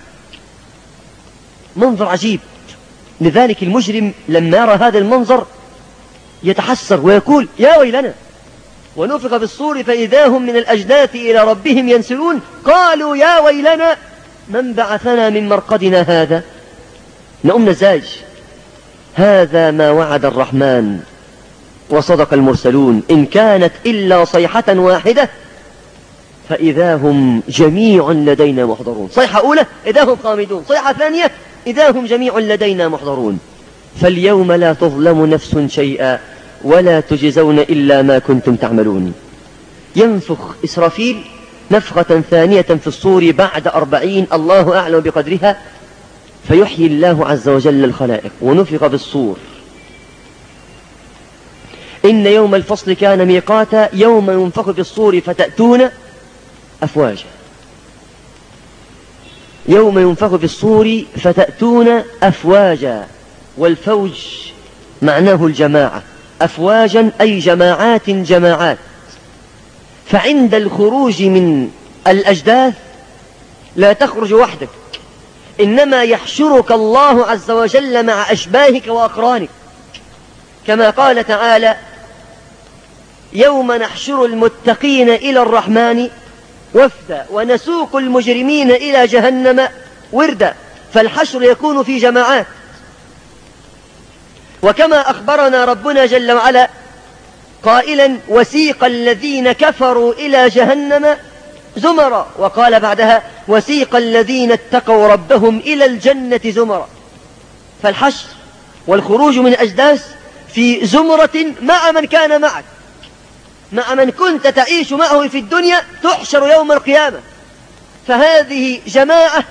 منظر عجيب. لذلك المجرم لما يرى هذا المنظر يتحسر ويقول يا ويلنا. ونفخ في الصور فإذا هم من الأجداث إلى ربهم ينسلون. قالوا يا ويلنا من بعثنا من مرقدنا هذا. نقوم نزاج. هذا ما وعد الرحمن وصدق المرسلون إن كانت إلا صيحة واحدة فإذا هم جميع لدينا محضرون. صيحة أولى إذا هم خامدون، صيحة ثانية إذا هم جميع لدينا محضرون. فاليوم لا تظلم نفس شيئا ولا تجزون إلا ما كنتم تعملون. ينفخ إسرافيل نفخة ثانية في الصور بعد 40 الله أعلم بقدرها، فيحيي الله عز وجل الخلائق. ونفخ في الصور. إن يوم الفصل كان ميقاتا يوم ينفخ في الصور فتأتون أفواجا. يوم ينفخ في الصور فتأتون أفواجا. والفوج معناه الجماعة، أفواجا أي جماعات جماعات. فعند الخروج من الأجداث لا تخرج وحدك، إنما يحشرك الله عز وجل مع أشباهك وأقرانك، كما قال تعالى يوم نحشر المتقين إلى الرحمن وفدا ونسوق المجرمين إلى جهنم وردا. فالحشر يكون في جماعات. وكما أخبرنا ربنا جل وعلا قائلا وسيق الذين كفروا إلى جهنم زمرا، وقال بعدها وسيق الذين اتقوا ربهم إلى الجنة زمرا. فالحشر والخروج من أجداث في زمرة مع من كان معك، مع من كنت تعيش معه في الدنيا، تحشر يوم القيامة. فهذه جماعة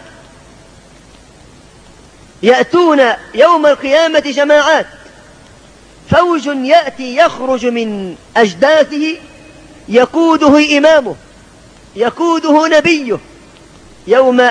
يأتون يوم القيامة جماعات. فوج يأتي يخرج من أجداثه يقوده إمامه، يقوده نبيه. يوم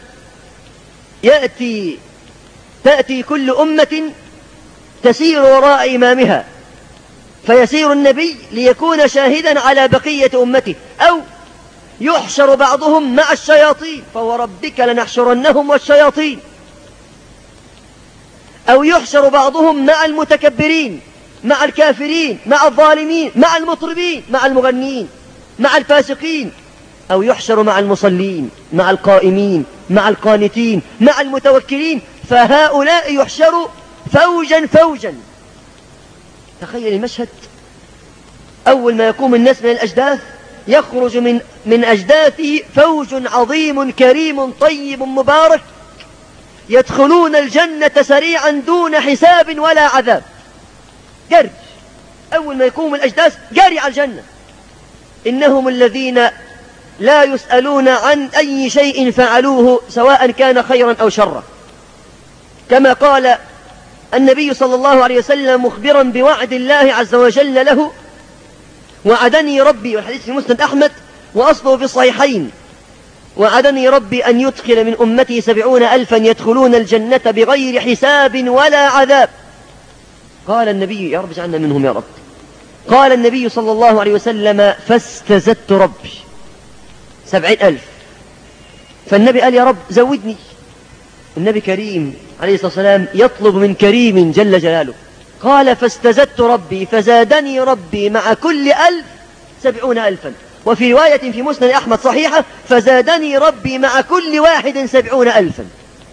تأتي كل أمة تسير وراء إمامها، فيسير النبي ليكون شاهدا على بقية أمته، أو يحشر بعضهم مع الشياطين فوربك لنحشرنهم والشياطين. أو يحشر بعضهم مع المتكبرين، مع الكافرين، مع الظالمين، مع المطربين، مع المغنيين، مع الفاسقين، أو يحشر مع المصلين، مع القائمين، مع القانتين، مع المتوكلين، فهؤلاء يحشروا فوجا فوجا. تخيل المشهد، أول ما يقوم الناس من الأجداث يخرج من أجداثه فوج عظيم كريم طيب مبارك، يدخلون الجنة سريعا دون حساب ولا عذاب. جري، أول ما يقوم الأجداث جري على الجنة. إنهم الذين لا يسألون عن أي شيء فعلوه سواء كان خيرا أو شرا، كما قال النبي صلى الله عليه وسلم مخبرا بوعد الله عز وجل له: وعدني ربي، والحديث في مسند أحمد وأصله في الصحيحين، وعدني ربي أن يدخل من أمتي 70,000 يدخلون الجنة بغير حساب ولا عذاب. قال النبي: يا رب اجعلنا منهم يا رب. قال النبي صلى الله عليه وسلم: فاستزدت ربي 70,000. فالنبي قال: يا رب زودني. النبي كريم عليه الصلاة والسلام يطلب من كريم جل جلاله. قال: فاستزدت ربي فزادني ربي مع كل 1000 70,000. وفي رواية في مسند أحمد صحيحة: فزادني ربي مع كل واحد 70,000.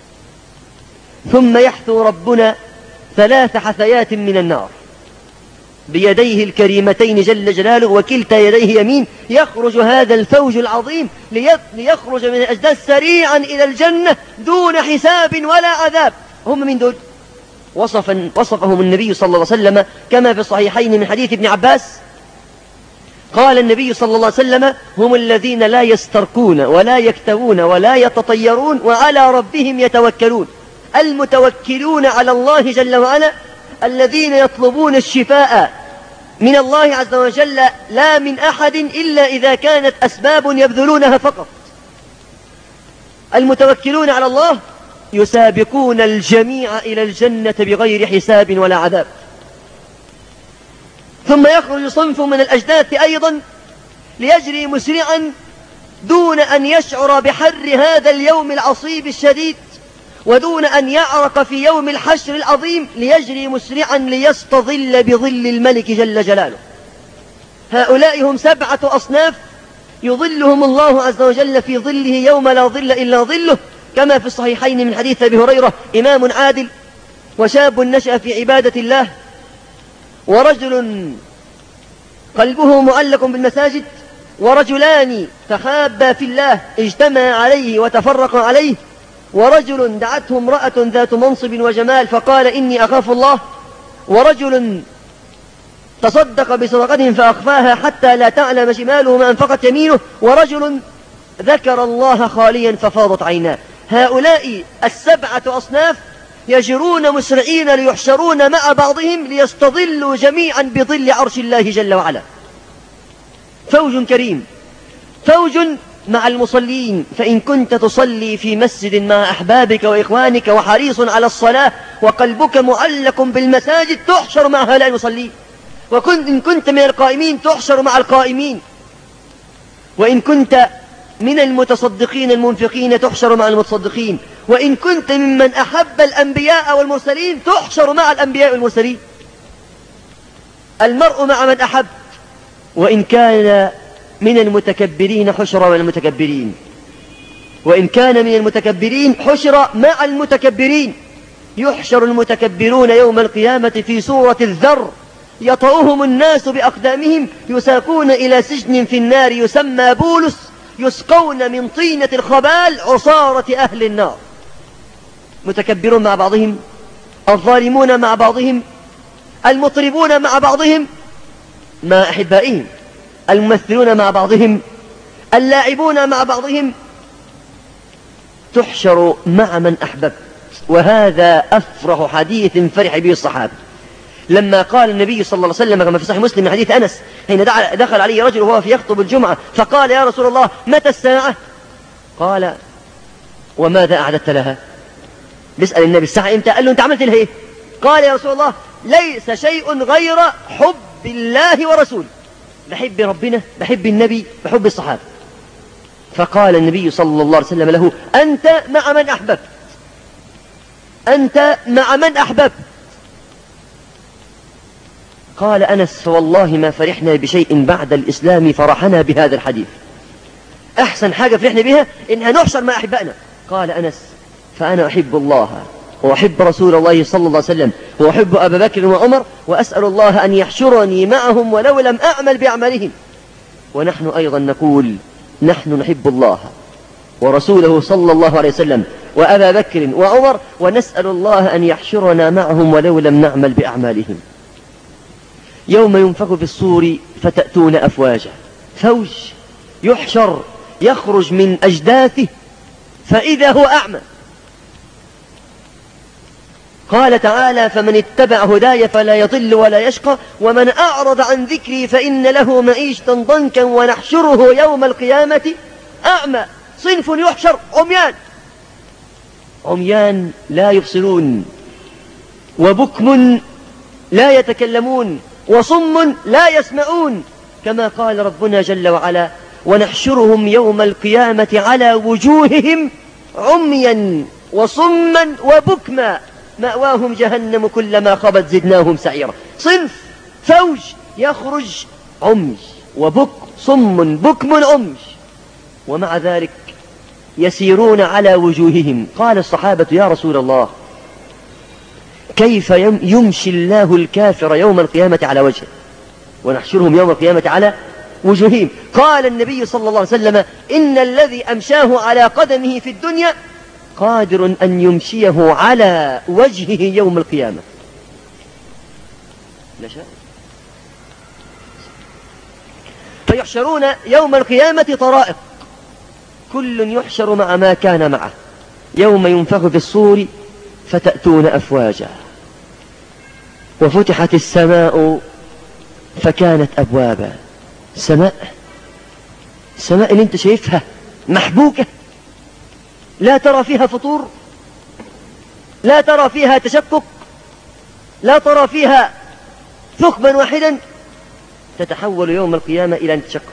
ثم يحثو ربنا 3 حثيات من النار بيديه الكريمتين جل جلاله، وكلتا يديه يمين. يخرج هذا الفوج العظيم ليخرج من الأجداث سريعا إلى الجنة دون حساب ولا عذاب. هم من دول؟ وصفهم النبي صلى الله عليه وسلم كما في الصحيحين من حديث ابن عباس. قال النبي صلى الله عليه وسلم: هم الذين لا يسترقون ولا يكتوون ولا يتطيرون وعلى ربهم يتوكلون. المتوكلون على الله جل وعلا الذين يطلبون الشفاء من الله عز وجل لا من أحد إلا إذا كانت أسباب يبذلونها فقط. المتوكلون على الله يسابقون الجميع إلى الجنة بغير حساب ولا عذاب. ثم يخرج صنف من الأجداث أيضا ليجري مسرعا دون أن يشعر بحر هذا اليوم العصيب الشديد، ودون أن يعرق في يوم الحشر العظيم، ليجري مسرعا ليستظل بظل الملك جل جلاله. هؤلاء هم 7 أصناف يظلهم الله عز وجل في ظله يوم لا ظل إلا ظله، كما في الصحيحين من حديث أبي هريرة: إمام عادل، وشاب نشأ في عبادة الله، ورجل قلبه معلق بالمساجد، ورجلان تحابا في الله اجتمعا عليه وتفرقا عليه، ورجل دعته امرأة ذات منصب وجمال فقال: إني أخاف الله، ورجل تصدق بصدقته فأخفاها حتى لا تعلم شماله ما أنفقت يمينه، ورجل ذكر الله خاليا ففاضت عيناه. هؤلاء 7 أصناف يجرون مسرعين ليحشرون مع بعضهم ليستظلوا جميعا بظل عرش الله جل وعلا. فوج كريم، فوج مع المصلين، فإن كنت تصلي في مسجد مع أحبابك وإخوانك وحريص على الصلاة وقلبك معلق بالمساجد تحشر مع هؤلاء المصلين، إن كنت من القائمين تحشر مع القائمين، وإن كنت من المتصدقين المنفقين تحشر مع المتصدقين، وإن كنت ممن أحب الأنبياء والمرسلين تحشر مع الأنبياء والمرسلين. المرء مع من أحب، وإن كان من المتكبرين حشر مع المتكبرين، وإن كان من المتكبرين حشر مع المتكبرين. يحشر المتكبرون يوم القيامة في صورة الذر يطأهم الناس بأقدامهم، يساقون إلى سجن في النار يسمى بولس، يسقون من طينة الخبال عصارة أهل النار. متكبرون مع بعضهم، الظالمون مع بعضهم، المطربون مع بعضهم مع أحبائهم، الممثلون مع بعضهم، اللاعبون مع بعضهم. تحشر مع من أحببت. وهذا أفرح حديث فرح به الصحابة لما قال النبي صلى الله عليه وسلم كما في صحيح مسلم من حديث أنس حين دخل عليه رجل وهو في يخطب الجمعة فقال: يا رسول الله متى الساعة؟ قال: وماذا أعددت لها؟ بيسأل النبي الساعة إمتى؟ قال له: أنت عملت لها إيه؟ قال: يا رسول الله ليس شيء غير حب الله ورسوله. بحب ربنا، بحب النبي، بحب الصحابة. فقال النبي صلى الله عليه وسلم له: أنت مع من أحببت، أنت مع من أحببت. قال أنس: فوالله ما فرحنا بشيء بعد الإسلام فرحنا بهذا الحديث. أحسن حاجة فرحنا بها إنها نحشر مع أحبائنا. قال أنس: فأنا أحب الله وأحب رسول الله صلى الله عليه وسلم وأحب أبا بكر وعمر، وأسأل الله أن يحشرني معهم ولو لم أعمل بأعمالهم. ونحن أيضا نقول: نحن نحب الله ورسوله صلى الله عليه وسلم وأبا بكر وعمر، ونسأل الله أن يحشرنا معهم ولو لم نعمل بأعمالهم. يوم ينفخ في الصور فتأتون أفواجا، فوج يحشر يخرج من أجداثه فإذا هو أعمى. قال تعالى: فمن اتبع هداي فلا يضل ولا يشقى ومن أعرض عن ذكري فإن له معيشة ضنكا ونحشره يوم القيامة أعمى. صنف يحشر عميان لا يبصرون، وبكم لا يتكلمون، وصم لا يسمعون، كما قال ربنا جل وعلا: ونحشرهم يوم القيامة على وجوههم عميا وصما وبكما مأواهم جهنم كلما خبت زدناهم سعيرا. صنف فوج يخرج عمي صم بكم عمي، ومع ذلك يسيرون على وجوههم. قال الصحابة: يا رسول الله، كيف يمشي الله الكافر يوم القيامة على وجهه ونحشرهم يوم القيامة على وجوههم؟ قال النبي صلى الله عليه وسلم: إن الذي أمشاه على قدمه في الدنيا قادر أن يمشيه على وجهه يوم القيامة. فيحشرون يوم القيامة طرائق، كل يحشر مع ما كان معه. يوم ينفخ في الصور فتأتون أفواجا، وفتحت السماء فكانت أبوابا. السماء اللي انت شايفها محبوكة، لا ترى فيها فطور، لا ترى فيها تشقق، لا ترى فيها ثقبا واحدا، تتحول يوم القيامة إلى أن تشقق.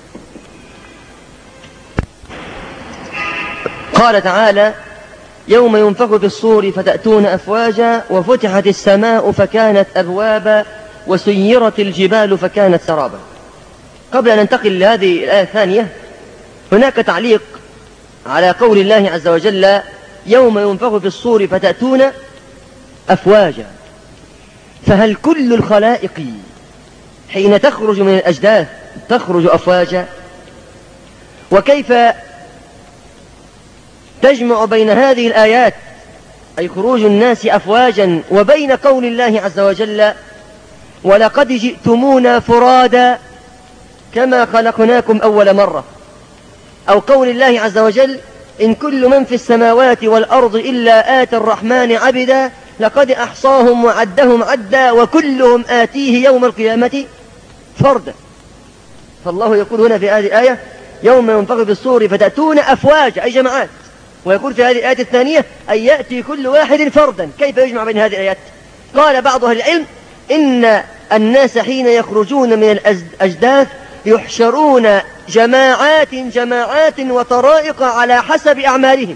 قال تعالى: يوم ينفخ في الصور فتأتون أفواجا وفتحت السماء فكانت أبوابا وسيرت الجبال فكانت سرابا. قبل أن ننتقل لهذه الآية الثانية، هناك تعليق على قول الله عز وجل: يوم ينفخ في الصور فتأتون أفواجا. فهل كل الخلائق حين تخرج من الأجداث تخرج أفواجا؟ وكيف تجمع بين هذه الآيات، أي خروج الناس أفواجا، وبين قول الله عز وجل: ولقد جئتمونا فرادا كما خلقناكم أول مرة، أو قول الله عز وجل: إن كل من في السماوات والأرض إلا آتى الرحمن عبدا لقد أحصاهم وعدهم عدا وكلهم آتيه يوم القيامة فردا. فالله يقول هنا في هذه الآية: يوم ينفخ في الصور فتأتون أفواجا، أي جماعات. ويقول في هذه الآية الثانية: أن يأتي كل واحد فردا. كيف يجمع بين هذه الآيات؟ قال بعض أهل العلم: إن الناس حين يخرجون من الأجداث يحشرون جماعات وطرائق على حسب أعمالهم.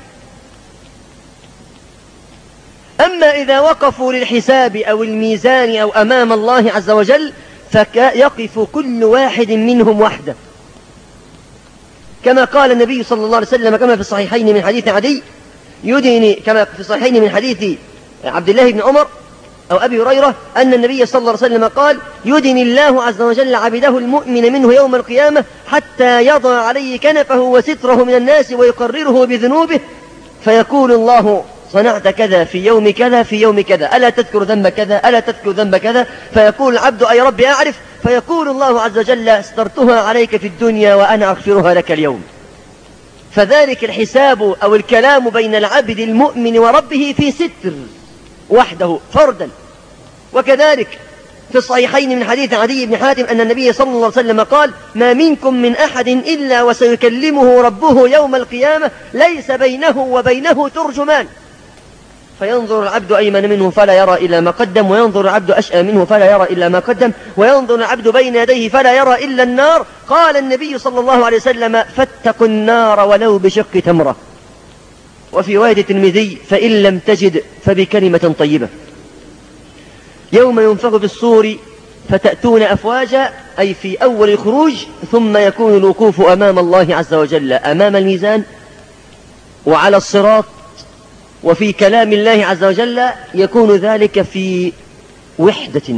أما إذا وقفوا للحساب أو الميزان أو أمام الله عز وجل فيقف كل واحد منهم وحده، كما قال النبي صلى الله عليه وسلم كما في الصحيحين من حديث عدي كما في الصحيحين من حديث عبد الله بن عمر أو أبي هريرة أن النبي صلى الله عليه وسلم قال: يدني الله عز وجل عبده المؤمن منه يوم القيامة حتى يضع عليه كنفه وستره من الناس ويقرره بذنوبه، فيقول الله: صنعت كذا في يوم كذا في يوم كذا، ألا تذكر ذنب كذا، ألا تذكر ذنب كذا؟ فيقول العبد: أي رب أعرف. فيقول الله عز وجل: استرتها عليك في الدنيا وأنا أغفرها لك اليوم. فذلك الحساب أو الكلام بين العبد المؤمن وربه في ستر وحده فردا. وكذلك في الصحيحين من حديث عدي بن حاتم أن النبي صلى الله عليه وسلم قال: ما منكم من أحد إلا وسيكلمه ربه يوم القيامة ليس بينه وبينه ترجمان، فينظر العبد أيمن منه فلا يرى إلا ما قدم، وينظر العبد أشأى منه فلا يرى إلا ما قدم، وينظر العبد بين يديه فلا يرى إلا النار. قال النبي صلى الله عليه وسلم: فاتقوا النار ولو بشق تمرة. وفي رواية الترمذي فإن لم تجد فبكلمة طيبة. يوم ينفخ في الصور فتأتون أفواجا، أي في أول الخروج، ثم يكون الوقوف أمام الله عز وجل أمام الميزان وعلى الصراط، وفي كلام الله عز وجل يكون ذلك في وحدة،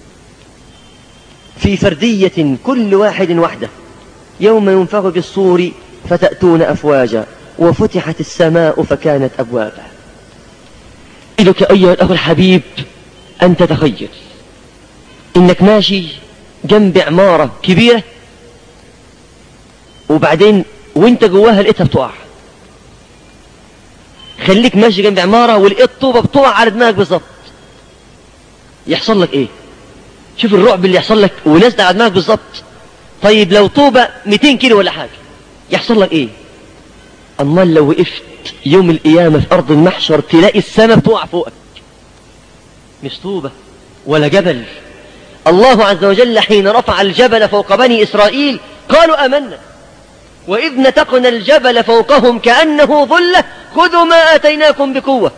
في فردية، كل واحد وحده. يوم ينفخ في الصور فتأتون أفواجا وفتحت السماء فكانت أبوابا. إذك أيها الأخ الحبيب أن تتخيل إنك ماشي جنب عمارة كبيرة، وبعدين وانت جواها لقيتها بتقع. خليك ماشي جنب عمارة ولقيت طوبة بتقع على دماغك بالظبط، يحصل لك ايه؟ شوف الرعب اللي يحصل لك ونازل على دماغك بالظبط. طيب لو طوبة 200 كيلو ولا حاجة يحصل لك ايه؟ امال لو وقفت يوم القيامة في ارض المحشر تلاقي السماء بتقع فوقك، مش طوبة ولا جبل. الله عز وجل حين رفع الجبل فوق بني إسرائيل قالوا آمنا، وإذ نتقنا الجبل فوقهم كأنه ظلة خذوا ما آتيناكم بقوة.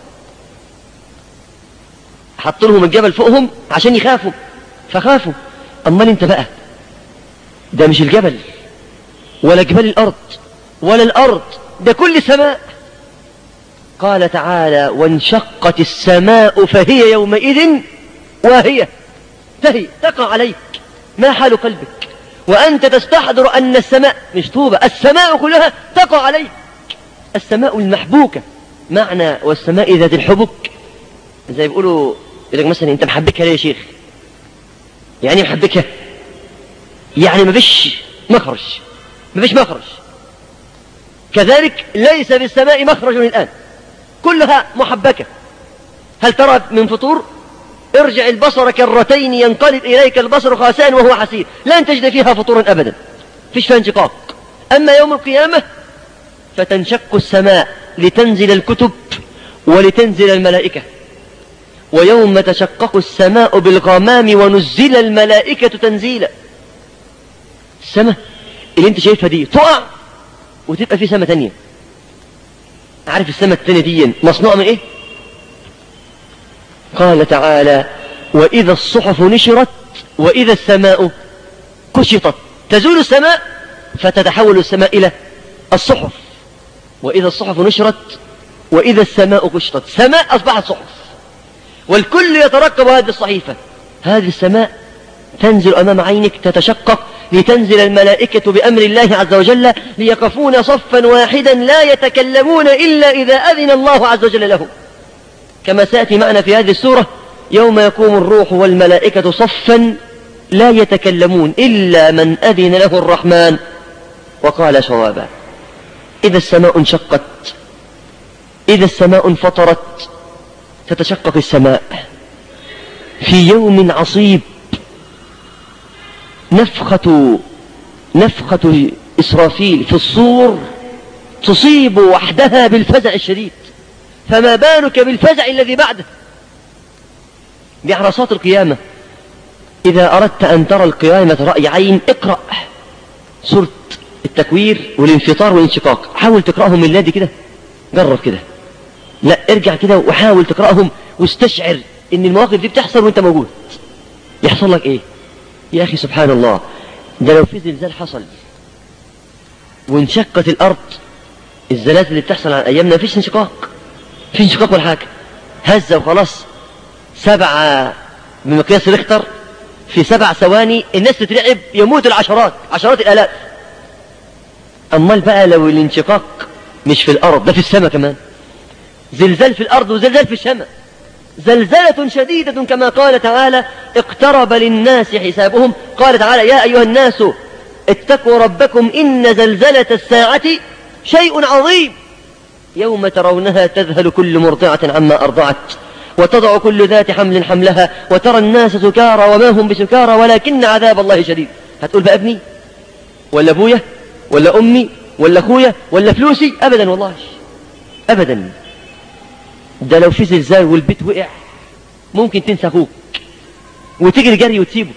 حط لهم الجبل فوقهم عشان يخافوا فخافوا. أمال انت بقى ده مش الجبل ولا جبال الأرض ولا الأرض، ده كل سماء. قال تعالى وانشقت السماء فهي يومئذ واهية، تهي تقع عليك. ما حال قلبك وأنت تستحضر أن السماء مش طوبة، السماء كلها تقع عليك، السماء المحبوكة. معنى والسماء ذات الحبك، زي بيقولوا يقول لك مثلا أنت محبكها ليه يا شيخ؟ يعني محبكها يعني ما فيش مخرج، ما فيش مخرج. كذلك ليس بالسماء مخرج الآن، كلها محبكة. هل ترى من فطور؟ ارجع البصر كرتين ينقلب إليك البصر خاسئا وهو حسير، لن تجد فيها فطورا أبدا، فيش فيها انشقاق. أما يوم القيامة فتنشق السماء لتنزل الكتب ولتنزل الملائكة. ويوم تشقق السماء بالغمام ونزل الملائكة تنزيلا. السماء اللي انت شايفها دي تقع وتبقى في سماء تانية. عارف السماء التانية دي مصنوع من ايه؟ قال تعالى وإذا الصحف نشرت وإذا السماء كشطت. تزول السماء فتتحول السماء إلى الصحف. وإذا الصحف نشرت وإذا السماء كشطت، سماء أصبحت صحف، والكل يترقب هذه الصحيفة. هذه السماء تنزل أمام عينك تتشقق لتنزل الملائكة بأمر الله عز وجل ليقفون صفا واحدا لا يتكلمون إلا إذا أذن الله عز وجل لهم، كما سيأتي معنا في هذه السورة يوم يقوم الروح والملائكة صفا لا يتكلمون إلا من أذن له الرحمن وقال صوابا. إذا السماء انشقت، إذا السماء انفطرت، تتشقق السماء في يوم عصيب. نفخة إسرافيل في الصور تصيب وحدها بالفزع الشديد، فما بالك بالفزع الذي بعده بعرصات القيامة. إذا أردت أن ترى القيامة رأي عين اقرأ سورة التكوير والانفطار والانشقاق، حاول تقرأهم من لادي كده، جرب كده، لا ارجع كده وحاول تقرأهم واستشعر ان المواقف دي بتحصل وانت موجود. يحصل لك ايه يا اخي؟ سبحان الله، ده لو في زلزال حصل وانشقت الارض، الزلازل اللي بتحصل على ايامنا مفيش انشقاق، في انشقاق ولا حاجه، هزه وخلاص. 7 بمقياس ريختر في 7 ثواني الناس تترعب، يموت العشرات، عشرات الالاف. امال بقى لو الانشقاق مش في الارض، ده في السماء كمان، زلزال في الارض وزلزال في السماء، زلزلة شديدة كما قال تعالى اقترب للناس حسابهم. قال تعالى يا أيها الناس اتقوا ربكم إن زلزلة الساعة شيء عظيم يوم ترونها تذهل كل مرضعة عما أرضعت وتضع كل ذات حمل حملها وترى الناس سكارى وما هم بسكارى ولكن عذاب الله شديد. هتقول بقى ابني ولا أبويا ولا أمي ولا أخويا ولا فلوسي؟ أبدا والله أبدا. ده لو في زلزال والبيت وقع ممكن تنسى أخوك وتجري جري وتسيبه.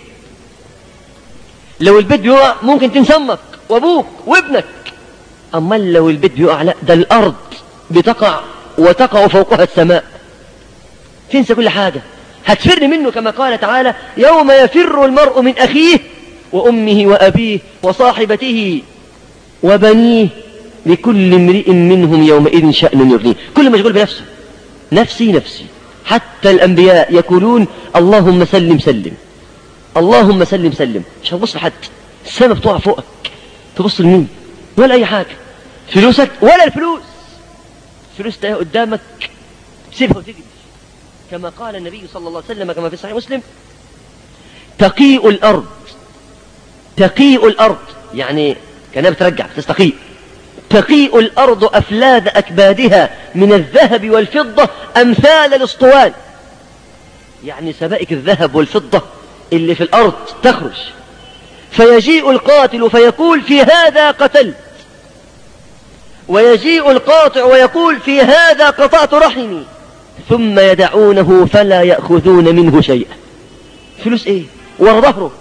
لو البيت بيقع ممكن تنسى أمك وأبوك وابنك. أما لو البيت بيقع لا، ده الأرض بتقع وتقع فوقها السماء، تنسى كل حاجة، هتفر منه كما قال تعالى يوم يفر المرء من أخيه وأمه وأبيه وصاحبته وبنيه لكل امرئ منهم يومئذ شأن يغنيه. كل مشغول بنفسه، نفسي نفسي. حتى الأنبياء يقولون اللهم سلم سلم، اللهم سلم سلم. مش هتبص لحد، السماء بتقع فوقك، تبص لمين؟ ولا أي حاجة، فلوسك ولا الفلوس، الفلوس تلاقيها قدامك سيبها وتجري، كما قال النبي صلى الله عليه وسلم كما في صحيح مسلم تقيء الأرض، تقيء الأرض يعني كانها بترجع تستقيء، تقيء الأرض أفلاذ أكبادها من الذهب والفضة أمثال الأسطوان، يعني سبائك الذهب والفضة اللي في الأرض تخرج، فيجيء القاتل فيقول في هذا قتلت، ويجيء القاطع ويقول في هذا قطعت رحمي، ثم يدعونه فلا يأخذون منه شيئا. فلوس ايه ورا ظهره.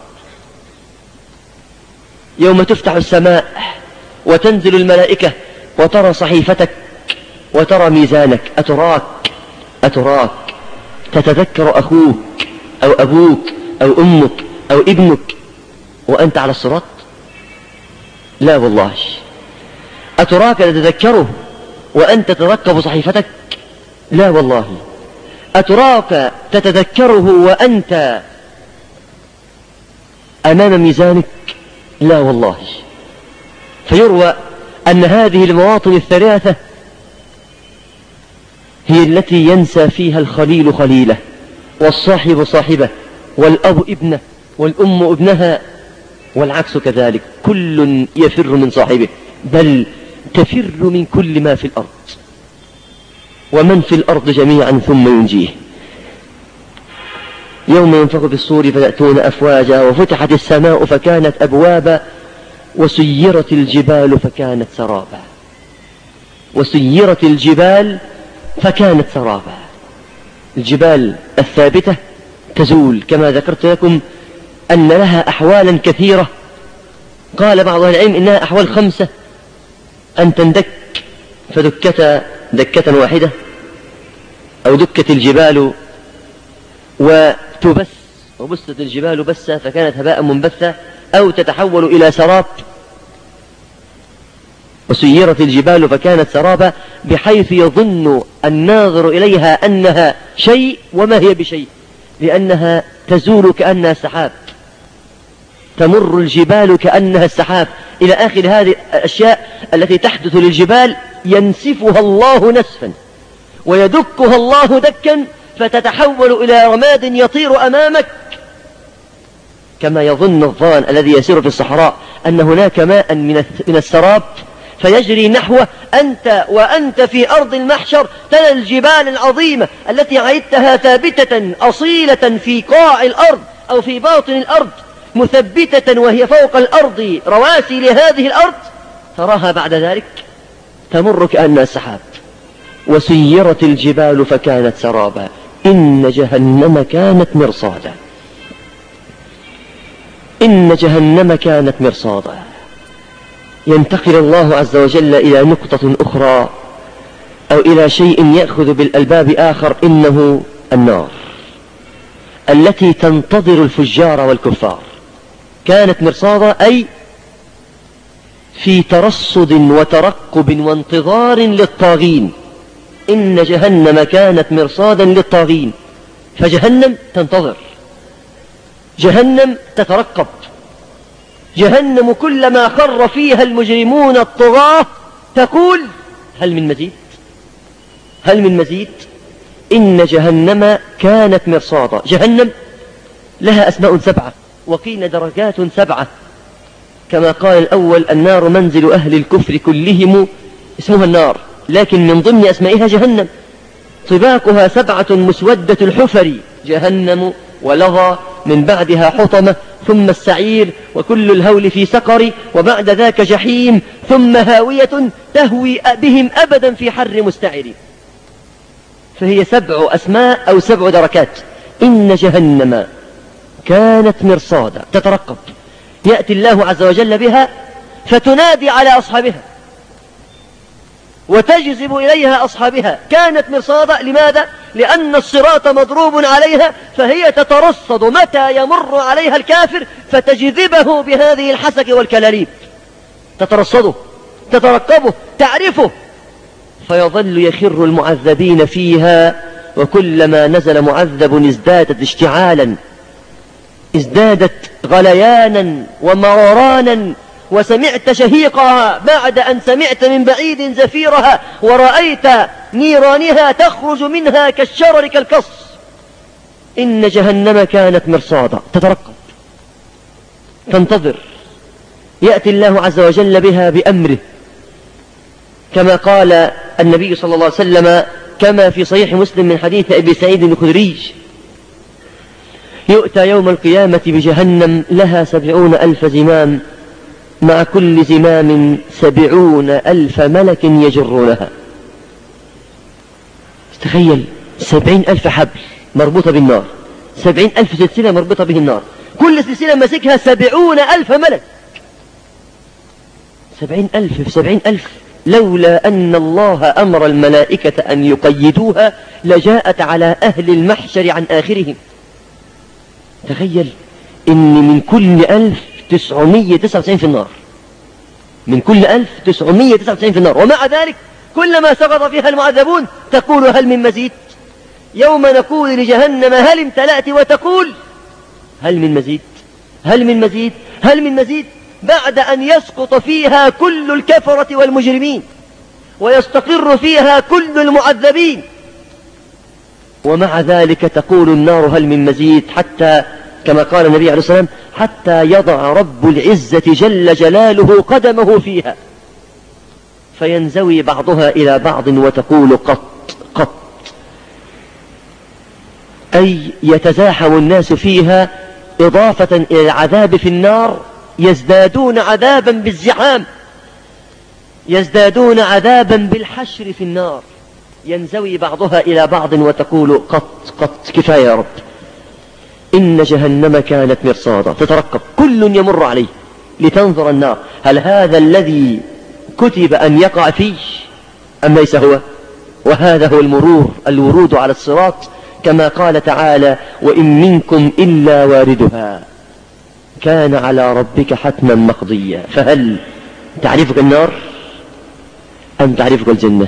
يوم تفتح السماء وتنزل الملائكة وترى صحيفتك وترى ميزانك، أتراك تتذكر أخوك أو أبوك أو أمك أو ابنك وأنت على الصراط؟ لا والله. أتراك تتذكره وأنت ترقب صحيفتك؟ لا والله. أتراك تتذكره وأنت أمام ميزانك؟ لا والله. فيروى أن هذه المواطن الثلاثة هي التي ينسى فيها الخليل خليله، والصاحب صاحبه، والأب ابنه، والأم ابنها، والعكس كذلك. كل يفر من صاحبه، بل تفر من كل ما في الأرض، ومن في الأرض جميعا ثم ينجيه. يوم ينفخ في الصور فتأتون أفواجا، وفتحت السماء فكانت أبوابا، وسيرت الجبال فكانت سرابا، وسيرت الجبال فكانت سرابا. الجبال الثابتة تزول، كما ذكرت لكم أن لها أحوالا كثيرة. قال بعض العلم إنها أحوال 5: أن تندك فدكت دكة واحدة، أو دكت الجبال وتبس وبست الجبال بسة فكانت هباء منبثة، أو تتحول إلى سراب. وسيرت الجبال فكانت سرابا، بحيث يظن الناظر إليها أنها شيء وما هي بشيء، لأنها تزول كأنها سحاب، تمر الجبال كأنها السحاب، إلى آخر هذه الأشياء التي تحدث للجبال ينسفها الله نسفا ويدكها الله دكا، فتتحول إلى رماد يطير أمامك، كما يظن الظان الذي يسير في الصحراء أن هناك ماء من السراب فيجري نحوه. وأنت في أرض المحشر ترى الجبال العظيمة التي عيدتها ثابتة أصيلة في قاع الأرض أو في باطن الأرض، مثبتة وهي فوق الأرض رواسي لهذه الأرض، تراها بعد ذلك تمر كأنها سحاب. وسيرت الجبال فكانت سرابا، إن جهنم كانت مرصادا، إن جهنم كانت مرصادا. ينتقل الله عز وجل إلى نقطة أخرى أو إلى شيء يأخذ بالألباب آخر، إنه النار التي تنتظر الفجار والكفار. كانت مرصادا أي في ترصد وترقب وانتظار للطاغين. إن جهنم كانت مرصادا للطاغين، فجهنم تنتظر، جهنم تترقب، جهنم كلما خر فيها المجرمون الطغاة تقول هل من مزيد، هل من مزيد. إن جهنم كانت مرصادا. جهنم لها أسماء 7، وقيل درجات 7، كما قال الأول النار منزل أهل الكفر كلهم، اسمها النار، لكن من ضمن أسمائها جهنم. طباقها 7 مسودة الحفر، جهنم ولظى، من بعدها حطمة، ثم السعير، وكل الهول في سقر، وبعد ذاك جحيم، ثم هاوية تهوي بهم أبدا في حر مستعر. فهي 7 أسماء أو 7 دركات. إن جهنم كانت مرصادا، تترقب، يأتي الله عز وجل بها فتنادي على أصحابها وتجذب إليها أصحابها. كانت مرصادا، لماذا؟ لأن الصراط مضروب عليها، فهي تترصد متى يمر عليها الكافر فتجذبه بهذه الحسك والكلاليب، تترصده، تترقبه، تعرفه، فيظل يخر المعذبين فيها، وكلما نزل معذب ازدادت اشتعالا، ازدادت غليانا ومرارانا، وسمعت شهيقها بعد أن سمعت من بعيد زفيرها، ورأيت نيرانها تخرج منها كالشرر كالقص. إن جهنم كانت مرصادا، تترقب، تنتظر، يأتي الله عز وجل بها بأمره، كما قال النبي صلى الله عليه وسلم كما في صحيح مسلم من حديث أبي سعيد الخدري: يؤتى يوم القيامة بجهنم لها 70,000 زمام، مع كل زمام 70,000 ملك يجرونها. تخيل 70,000 حبل مربوطة بالنار، 70,000 سلسلة مربوطة به النار، كل سلسلة مسكها 70,000 ملك. 70,000 في 70,000، لولا أن الله أمر الملائكة أن يقيدوها لجاءت على أهل المحشر عن آخرهم. تخيل إن من كل 1999 في النار، من كل 1999 في النار، ومع ذلك كلما سقط فيها المعذبون تقول: هل من مزيد؟ يوم نقول لجهنم: هل امتلأت؟ وتقول: هل من مزيد؟ هل من مزيد؟ هل من مزيد؟ بعد أن يسقط فيها كل الكفرة والمجرمين ويستقر فيها كل المعذبين، ومع ذلك تقول النار: هل من مزيد؟ حتى كما قال النبي عليه الصلاة والسلام: حتى يضع رب العزة جل جلاله قدمه فيها، فينزوي بعضها إلى بعض وتقول: قط قط، أي يتزاحم الناس فيها إضافة إلى العذاب في النار، يزدادون عذابا بالزحام، يزدادون عذابا بالحشر في النار، ينزوي بعضها إلى بعض وتقول: قط قط، كفاية يا رب. إن جهنم كانت مرصادا، تترقب، كل يمر عليه لتنظر النار، هل هذا الذي كتب أن يقع فيه أم ليس هو؟ وهذا هو الورود على الصراط، كما قال تعالى: وإن منكم إلا واردها كان على ربك حتما مقضيا. فهل تعرفك النار أم تعرفك الجنة؟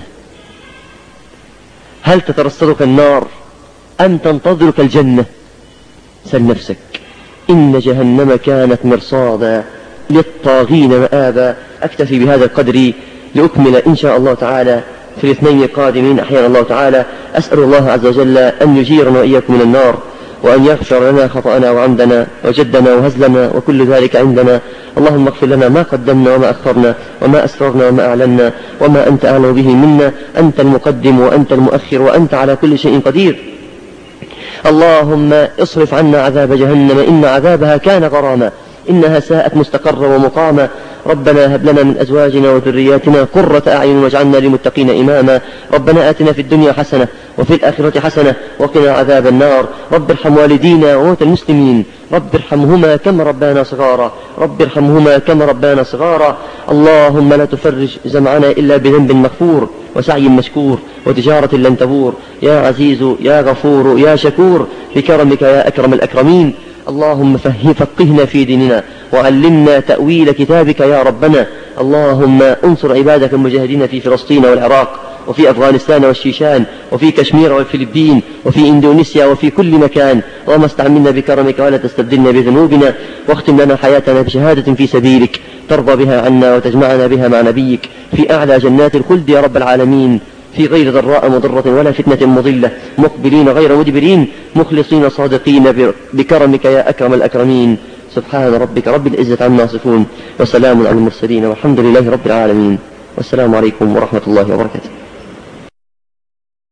هل تترصدك النار أم تنتظرك الجنة؟ سل نفسك. إن جهنم كانت مرصادا للطاغين مآبا. أكتفي بهذا القدر لأكمل إن شاء الله تعالى في الاثنين القادمين أحيانا الله تعالى. أسأل الله عز وجل أن يجيرنا وإياكم من النار، وأن يغفر لنا خطأنا وعمدنا وجدنا وهزلنا وكل ذلك عندنا. اللهم اغفر لنا ما قدمنا وما أخرنا وما أسررنا وما أعلنا وما أنت أعلم به منا. أنت المقدم وأنت المؤخر وأنت على كل شيء قدير. اللهم اصرف عنا عذاب جهنم، إن عذابها كان غراما، إنها ساءت مستقرا ومقاما. ربنا هب لنا من أزواجنا وذرياتنا قرة أعين واجعلنا للمتقين إماما. ربنا آتنا في الدنيا حسنة وفي الآخرة حسنة وقنا عذاب النار. رب ارحم والدينا وموتى المسلمين، رب ارحمهما كما ربانا صغارا، رب ارحمهما كما ربانا صغارا. اللهم لا تفرج جمعنا إلا بذنب مغفور وسعي مشكور وتجارة لن تبور. يا عزيز يا غفور يا شكور، بكرمك يا أكرم الأكرمين. اللهم فقهنا في ديننا وعلمنا تأويل كتابك يا ربنا. اللهم انصر عبادك المجاهدين في فلسطين والعراق وفي أفغانستان والشيشان وفي كشمير والفلبين وفي إندونيسيا وفي كل مكان. اللهم استعملنا بكرمك ولا تستبدلنا بذنوبنا، واختم لنا حياتنا بشهادة في سبيلك ترضى بها عنا وتجمعنا بها مع نبيك في أعلى جنات الخلد يا رب العالمين، في غير ضراء مضرة ولا فتنة مضلة، مقبلين غير مدبرين، مخلصين صادقين بكرمك يا أكرم الأكرمين. سبحان ربك رب العزة عما يصفون وسلام على المرسلين والحمد لله رب العالمين. والسلام عليكم ورحمة الله وبركاته.